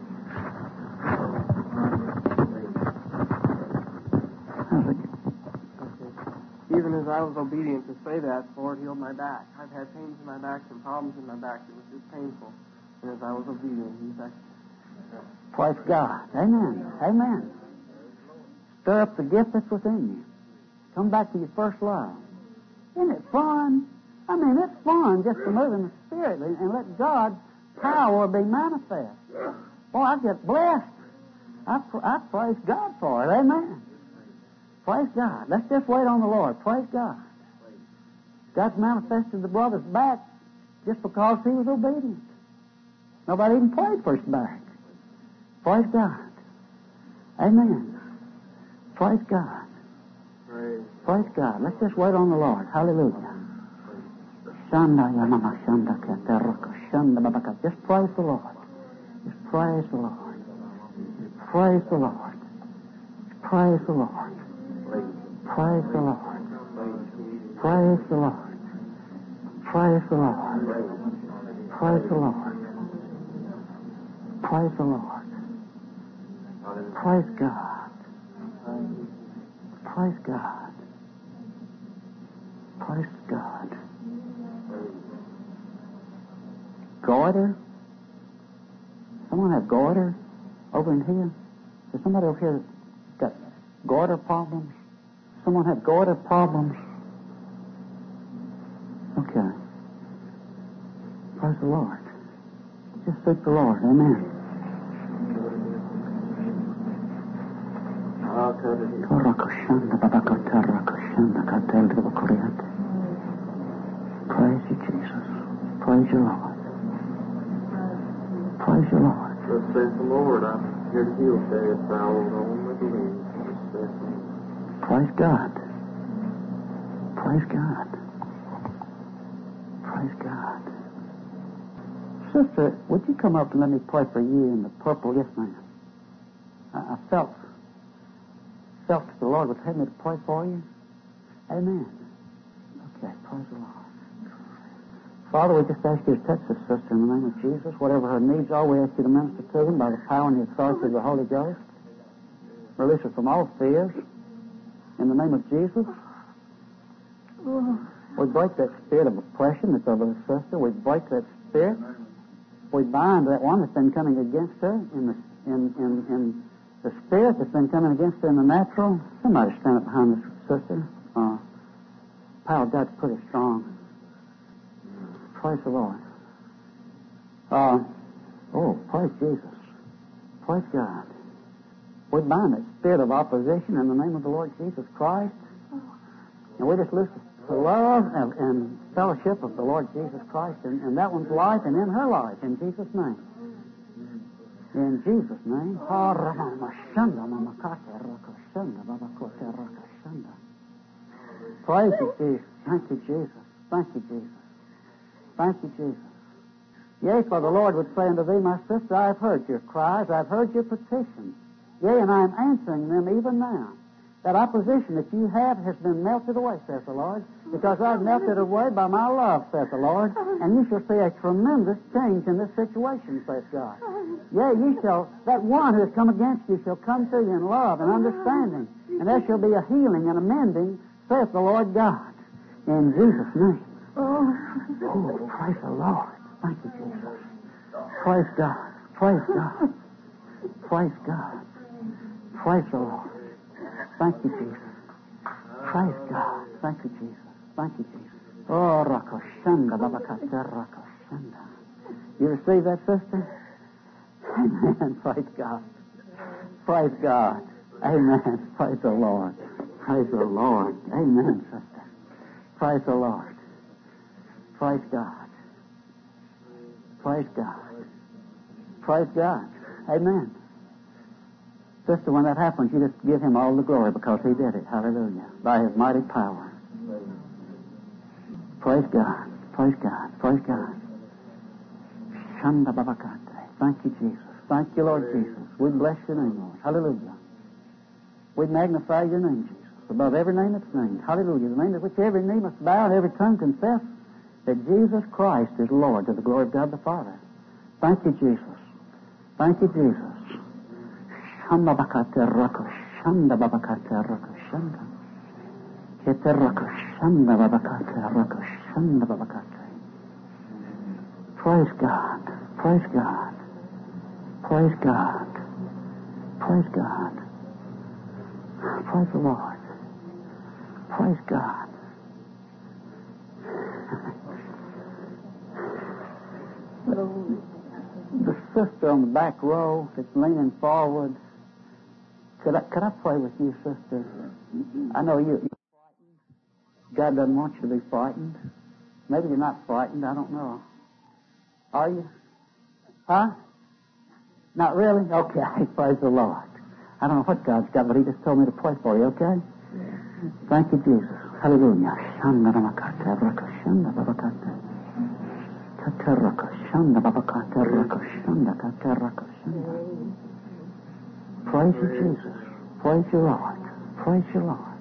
Speaker 4: Even as I was obedient to say that, the Lord healed my back. I've had pains in my back, some problems in my back. It was just painful. And as I was obedient, He touched me.
Speaker 2: Praise God. Amen. Amen. Stir up the gift that's within you. Come back to your first love. Isn't it fun? I mean, it's fun just to move in the Spirit and let God's power be manifest. Boy, I get blessed. I praise God for it. Amen. Praise God. Let's just wait on the Lord. Praise God. God's manifested the brother's back just because he was obedient. Nobody even prayed for his back. Praise God. Amen. Praise God. Praise God. Let's just wait on the Lord. Hallelujah. Just praise the Lord. Just praise the Lord. Praise the Lord. Praise the Lord. Praise the Lord. Praise the Lord. Praise the Lord. Praise the Lord. Praise the Lord. Praise God. Praise God. Praise God. Goiter? Someone have goiter over in here? Is somebody over here got goiter problems? Someone have goiter problems? Okay. Praise the Lord. Just seek the Lord. Amen. Praise you, Jesus. Praise you, Lord. Praise you, Lord.
Speaker 4: Thus saith the Lord, I'm here to heal thee if thou wilt only believe. Thus saith the Lord.
Speaker 2: Praise God. Praise God. Praise God. Sister, would you come up and let me pray for you in the purple? Yes, ma'am. I felt the Lord would have me to pray for you. Amen. Okay, praise the Lord. Father, we just ask you to touch this sister in the name of Jesus. Whatever her needs are, we ask you to minister to them by the power and the authority of the Holy Ghost. Release her from all fears. In the name of Jesus. We break that spirit of oppression that's over the sister. We break that spirit. We bind that one that's been coming against her in the spirit that's been coming against her in the natural. Somebody stand up behind this sister. Power of God's pretty strong. Praise the Lord. Praise Jesus. Praise God. We bind that spirit of opposition in the name of the Lord Jesus Christ. And we just listen to love and fellowship of the Lord Jesus Christ in that one's life and in her life, in Jesus' name. In Jesus' name. Praise you, Jesus. Thank you, Jesus. Thank you, Jesus. Thank you, Jesus. Yea, for the Lord would say unto thee, my sister, I have heard your cries, I have heard your petitions. Yea, and I am answering them even now. That opposition that you have has been melted away, saith the Lord, because I've melted away by my love, saith the Lord, and you shall see a tremendous change in this situation, saith God. Yea, that one who has come against you shall come to you in love and understanding, and there shall be a healing and a mending, saith the Lord God. In Jesus' name. Oh, praise the Lord. Thank you, Jesus. Praise God. Praise God. Praise God. Praise the Lord. Thank you, Jesus. Praise God. Thank you, Jesus. Thank you, Jesus. Oh, Rakoshanda, Babakata, Rakoshanda. You receive that, sister? Amen. Praise God. Praise God. Amen. Praise the Lord. Praise the Lord. Amen, sister. Praise the Lord. Praise God. Praise God. Praise God. Amen. Sister, when that happens, you just give him all the glory because he did it. Hallelujah. By his mighty power. Praise God. Praise God. Praise God. Shanda Babakate. Thank you, Jesus. Thank you, Lord Jesus. We bless your name, Lord. Hallelujah. We magnify your name, Jesus, above every name that's named. Hallelujah. The name at which every knee must bow and every tongue confess that Jesus Christ is Lord, to the glory of God the Father. Thank you, Jesus. Thank you, Jesus. Shanda Babakate Rako. Shanda Babakate Rako. Shanda. Kete Rako. Shanda Babakate Rako. Shanda Babakate. Praise God. Praise God. Praise God. Praise God. Praise the Lord. Praise God. The sister on the back row that's leaning forward. Could I pray with you, sister? I know you're frightened. God doesn't want you to be frightened. Maybe you're not frightened. I don't know. Are you? Huh? Not really? Okay. Praise the Lord. I don't know what God's got, but he just told me to pray for you, okay? Thank you, Jesus. Hallelujah. Praise you, Jesus. Praise you, Lord. Praise you, Lord.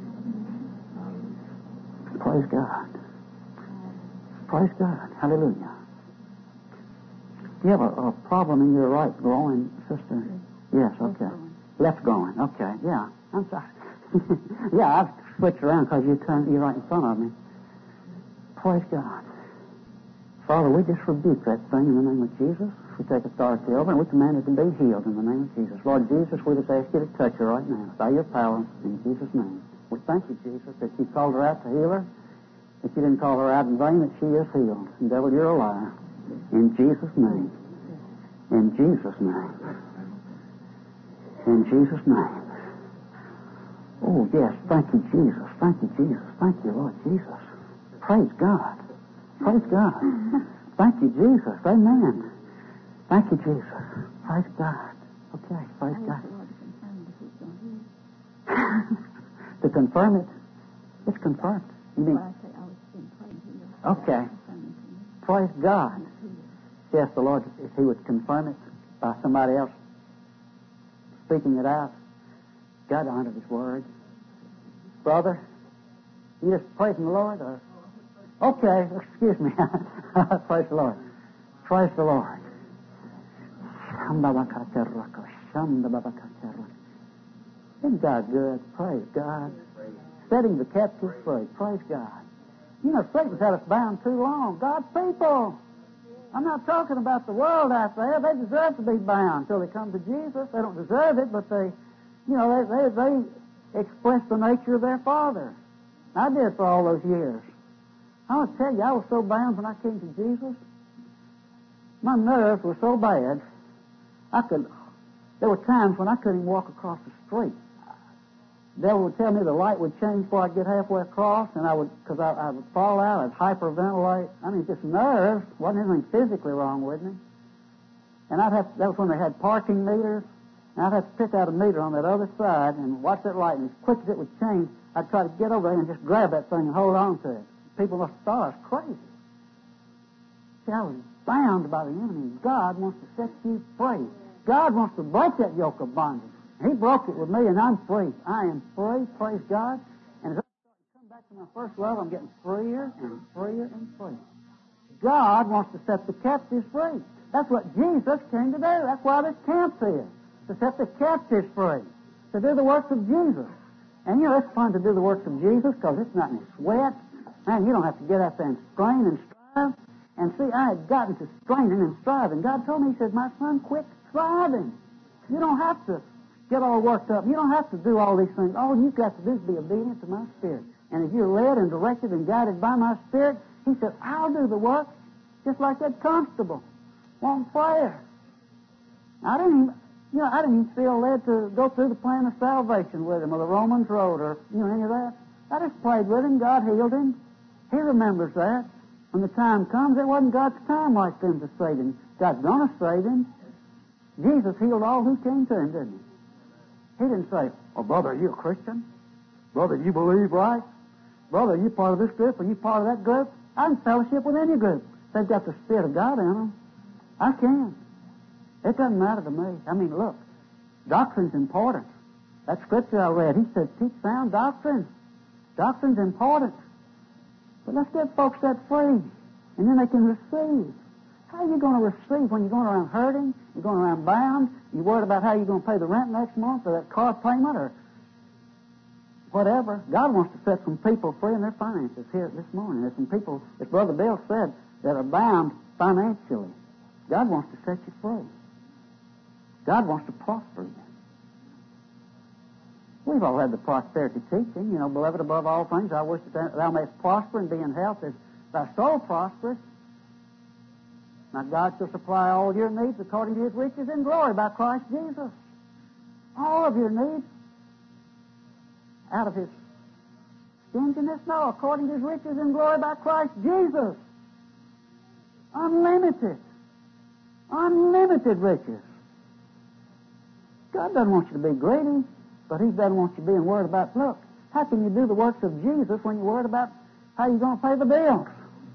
Speaker 2: Praise God. Praise God. Hallelujah. Do you have a problem in your right groin, sister? Yes, okay. Left groin, okay, yeah. I'm sorry. Yeah, I've switched around because you're right in front of me. Praise God. Father, we just rebuke that thing in the name of Jesus. We take authority over it, and we command it to be healed in the name of Jesus. Lord Jesus, we just ask you to touch her right now by your power in Jesus' name. We thank you, Jesus, that you called her out to heal her, that you didn't call her out in vain, that she is healed. And devil, you're a liar. In Jesus' name. In Jesus' name. In Jesus' name. Oh, yes, thank you, Jesus. Thank you, Jesus. Thank you, Lord Jesus. Praise God. Praise God. Thank you, Jesus. Amen. Thank you, Jesus. Praise God. Okay, praise God. To confirm it? It's confirmed. You mean? Okay. Praise God. Yes, the Lord, if He would confirm it by somebody else speaking it out, God honored His word. Brother, you just praising the Lord, or? Okay, excuse me. Praise the Lord. Praise the Lord. Isn't God good? Praise God. Setting the captives free. Praise God. You know, Satan's had us bound too long. God's people. I'm not talking about the world out there. They deserve to be bound until they come to Jesus. They don't deserve it, but they express the nature of their Father. I did for all those years. I want to tell you, I was so bound when I came to Jesus. My nerves were so bad, there were times when I couldn't even walk across the street. The devil would tell me the light would change before I'd get halfway across, and I would fall out, I'd hyperventilate. I mean, just nerves. Wasn't anything physically wrong with me. And that was when they had parking meters, and I'd have to pick out a meter on that other side and watch that light, and as quick as it would change, I'd try to get over there and just grab that thing and hold on to it. People must have thought I was crazy. See, I was bound by the enemy. God wants to set you free. God wants to break that yoke of bondage. He broke it with me, and I'm free. I am free, praise God. And as I come back to my first love, I'm getting freer and freer and freer. God wants to set the captives free. That's what Jesus came to do. That's why this camp's here, to set the captives free, to do the works of Jesus. And, you know, it's fun to do the works of Jesus because it's not any sweat. Man, you don't have to get out there and strain and strive. And see, I had gotten to straining and striving. God told me, He said, my son, quit striving. You don't have to get all worked up. You don't have to do all these things. All you've got to do is be obedient to my Spirit. And if you're led and directed and guided by my Spirit, He said, I'll do the work just like that constable wanting prayer. I didn't even feel led to go through the plan of salvation with him or the Romans road or, any of that. I just prayed with him. God healed him. He remembers that. When the time comes, it wasn't God's time like them to save him. God's going to save him. Jesus healed all who came to him, didn't He? He didn't say, oh, brother, are you a Christian? Brother, you believe right? Brother, are you part of this group? Are you part of that group? I can fellowship with any group. They've got the Spirit of God in them. I can. It doesn't matter to me. I mean, look, doctrine's important. That scripture I read, He said, teach sound doctrine. Doctrine's important. But let's get folks set free, and then they can receive. How are you going to receive when you're going around hurting, you're going around bound, you're worried about how you're going to pay the rent next month or that car payment or whatever? God wants to set some people free in their finances here this morning. There's some people, as Brother Bill said, that are bound financially. God wants to set you free. God wants to prosper you. We've all had the prosperity teaching, beloved, above all things, I wish that thou mayest prosper and be in health as thy soul prospereth. Now God shall supply all your needs according to His riches in glory by Christ Jesus. All of your needs out of His stinginess? No, according to His riches in glory by Christ Jesus. Unlimited. Unlimited riches. God doesn't want you to be greedy, but He doesn't want you being worried about, look, how can you do the works of Jesus when you're worried about how you're going to pay the bills?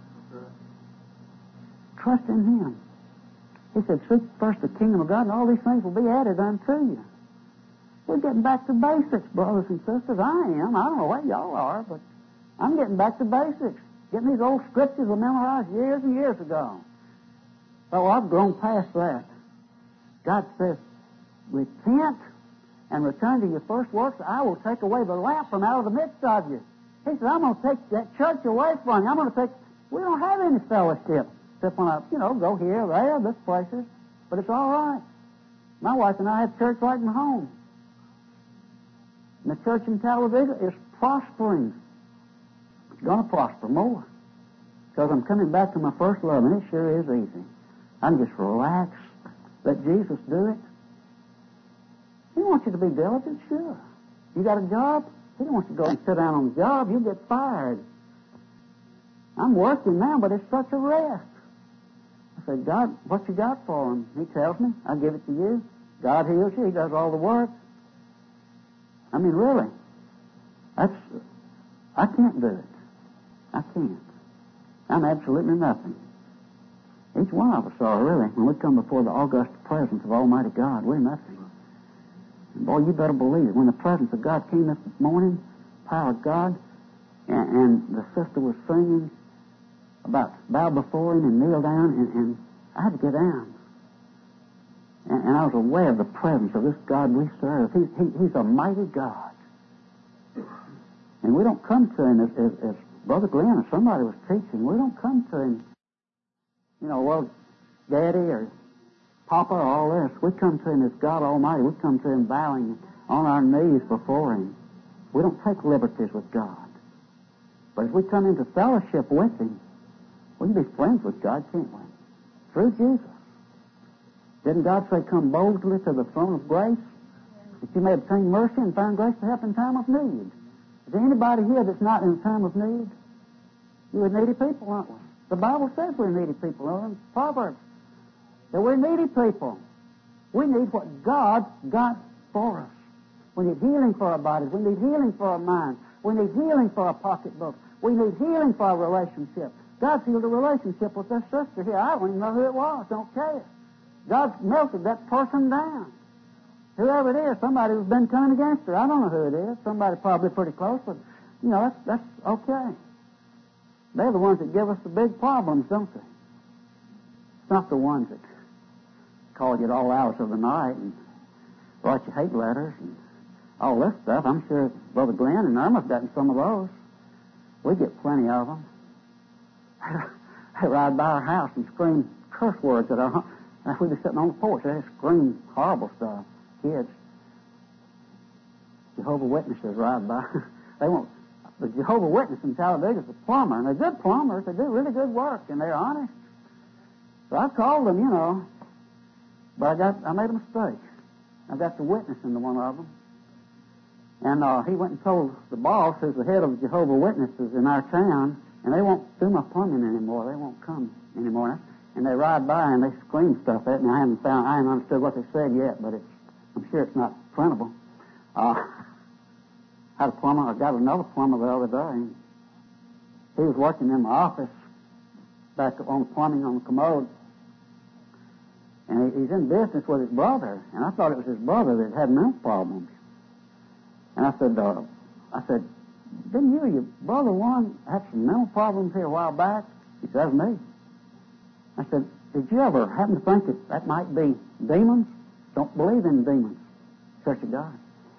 Speaker 2: Trust in Him. He said, seek first the kingdom of God, and all these things will be added unto you. We're getting back to basics, brothers and sisters. I am. I don't know what y'all are, but I'm getting back to basics. Getting these old scriptures we memorized years and years ago. Oh, I've grown past that. God says, repent and return to your first works, I will take away the lamp from out of the midst of you. He said, I'm going to take that church away from you. I'm going to take... We don't have any fellowship. Except when I, go here, there, this places. But it's all right. My wife and I have church right in home. And the church in Talladega is prospering. It's going to prosper more. Because I'm coming back to my first love, and it sure is easy. I can just relax. Let Jesus do it. He wants you to be diligent, sure. You got a job? He don't want you to go and sit down on the job. You'll get fired. I'm working now, but it's such a rest. I said, God, what you got for him? He tells me. I give it to you. God heals you. He does all the work. I mean, really. I can't do it. I can't. I'm absolutely nothing. Each one of us are, really. When we come before the august presence of Almighty God, we're nothing. And boy, you better believe it. When the presence of God came this morning, power of God, and the sister was singing about bow before him and kneel down, and I had to get down. And I was aware of the presence of this God we serve. He's a mighty God. And we don't come to him as Brother Glenn or somebody was teaching. We don't come to him, well, Daddy or Papa or all this. We come to him as God Almighty. We come to him bowing on our knees before him. We don't take liberties with God. But if we come into fellowship with him, we can be friends with God, can't we? Through Jesus. Didn't God say, come boldly to the throne of grace, that you may obtain mercy and find grace to help in time of need? Is there anybody here that's not in time of need? We're needy people, aren't we? The Bible says we're needy people. In Proverbs, that we're needy people. We need what God got for us. We need healing for our bodies. We need healing for our minds. We need healing for our pocketbooks. We need healing for our relationship. God's healed a relationship with this sister here. I don't even know who it was. Don't care. God's melted that person down. Whoever it is, somebody who's been coming against her. I don't know who it is. Somebody probably pretty close, but, that's okay. They're the ones that give us the big problems, don't they? It's not the ones that call you at all hours of the night and write you hate letters and all this stuff. I'm sure Brother Glenn and Irma's gotten some of those. We get plenty of them. They ride by our house and scream curse words at our... We'd be sitting on the porch. They scream horrible stuff. Kids. Jehovah's Witnesses ride by. They won't... The Jehovah's Witness in Talladega is a plumber, and they're good plumbers. They do really good work, and they're honest. So I called them, but I made a mistake. I got the witness into one of them. And he went and told the boss, who's the head of the Jehovah's Witnesses in our town, and they won't do my plumbing anymore. They won't come anymore. And they ride by and they scream stuff at me. I haven't understood what they said yet, but I'm sure it's not printable. I got another plumber the other day. He was working in my office back on plumbing on the commode. And he's in business with his brother. And I thought it was his brother that had mental problems. And I said, didn't you or your brother one have some mental problems here a while back? He said, that's me. I said, did you ever happen to think that might be demons? Don't believe in demons. Church of God.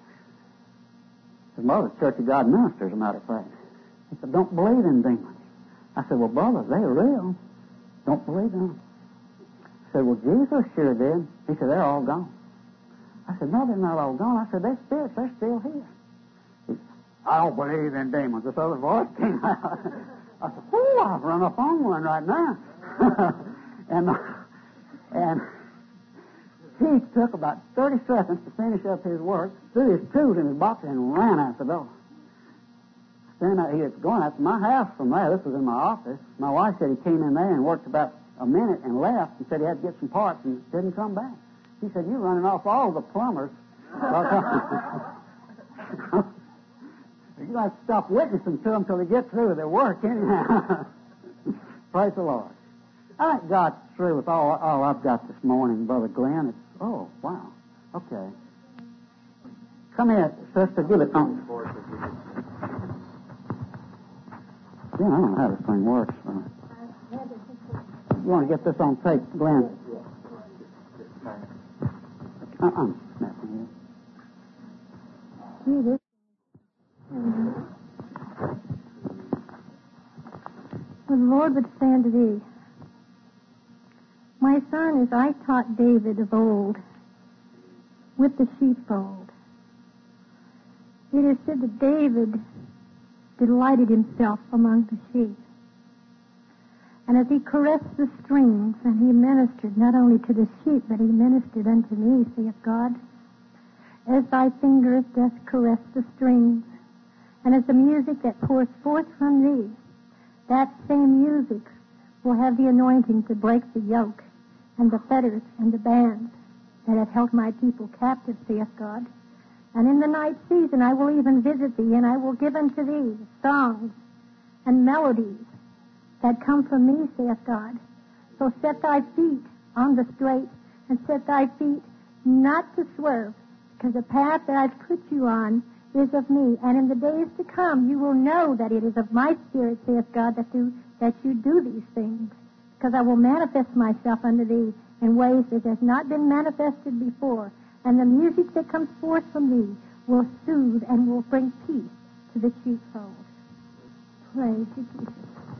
Speaker 2: His mother's Church of God minister, as a matter of fact. He said, don't believe in demons. I said, well, brother, they're real. Don't believe in them. I said, well, Jesus sure did. He said, they're all gone. I said, no, they're not all gone. I said, they're spirits. They're still here. He said, I don't believe in demons. This other voice came out. I said, whoo, I've run up on one right now. and he took about 30 seconds to finish up his work, threw his tools in his box, and ran out the door. Then he was going out to my house from there. This was in my office. My wife said he came in there and worked about a minute and left and said he had to get some parts and didn't come back. He said, you're running off all the plumbers. You have to stop witnessing to them until they get through with their work anyhow. Praise the Lord. I think God's through with all I've got this morning, Brother Glenn. Oh, wow. Okay. Come here, sister. Give it on. Yeah, I don't know how this thing works. You want to get this on tape, Glenn?
Speaker 5: See this? The Lord would say unto thee, my son, as I taught David of old with the sheepfold, it is said that David delighted himself among the sheep. And as he caressed the strings, and he ministered not only to the sheep, but he ministered unto me, saith God, as thy fingers doth caress the strings, and as the music that pours forth from thee, that same music will have the anointing to break the yoke and the fetters and the bands that have held my people captive, saith God. And in the night season I will even visit thee, and I will give unto thee songs and melodies that come from me, saith God. So set thy feet on the straight, and set thy feet not to swerve, because the path that I've put you on is of me. And in the days to come you will know that it is of my Spirit, saith God, that you do these things, because I will manifest myself unto thee in ways that has not been manifested before. And the music that comes forth from thee will soothe and will bring peace to the sheepfold. Praise you, Jesus.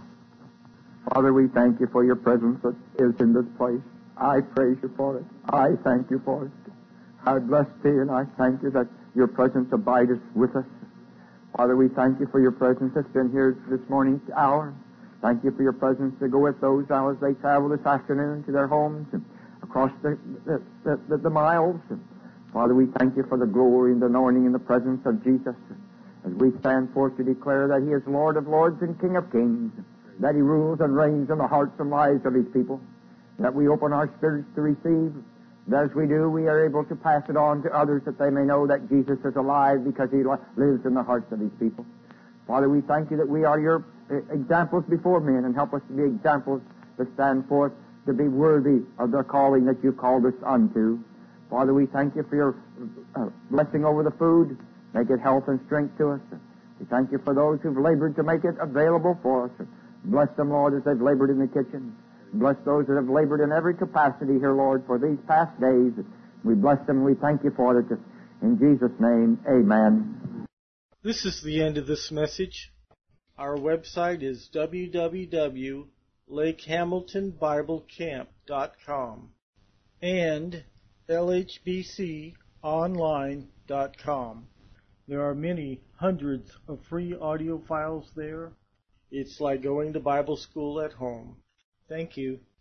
Speaker 3: Father, we thank you for your presence that is in this place. I praise you for it. I thank you for it. I bless thee, and I thank you that your presence abideth with us. Father, we thank you for your presence that's been here this morning's hour. Thank you for your presence to go with those now as they travel this afternoon to their homes and across the miles. Father, we thank you for the glory and the anointing and the presence of Jesus as we stand forth to declare that he is Lord of lords and King of kings, that he rules and reigns in the hearts and lives of his people, that we open our spirits to receive. That as we do, we are able to pass it on to others that they may know that Jesus is alive because he lives in the hearts of his people. Father, we thank you that we are your examples before men, and help us to be examples to stand forth, to be worthy of the calling that you called us unto. Father, we thank you for your blessing over the food. Make it health and strength to us. We thank you for those who've labored to make it available for us. Bless them, Lord, as they've labored in the kitchen. Bless those that have labored in every capacity here, Lord, for these past days. We bless them and we thank you for it. In Jesus' name, amen.
Speaker 1: This is the end of this message. Our website is www.lakehamiltonbiblecamp.com and lhbconline.com. There are many hundreds of free audio files there. It's like going to Bible school at home. Thank you.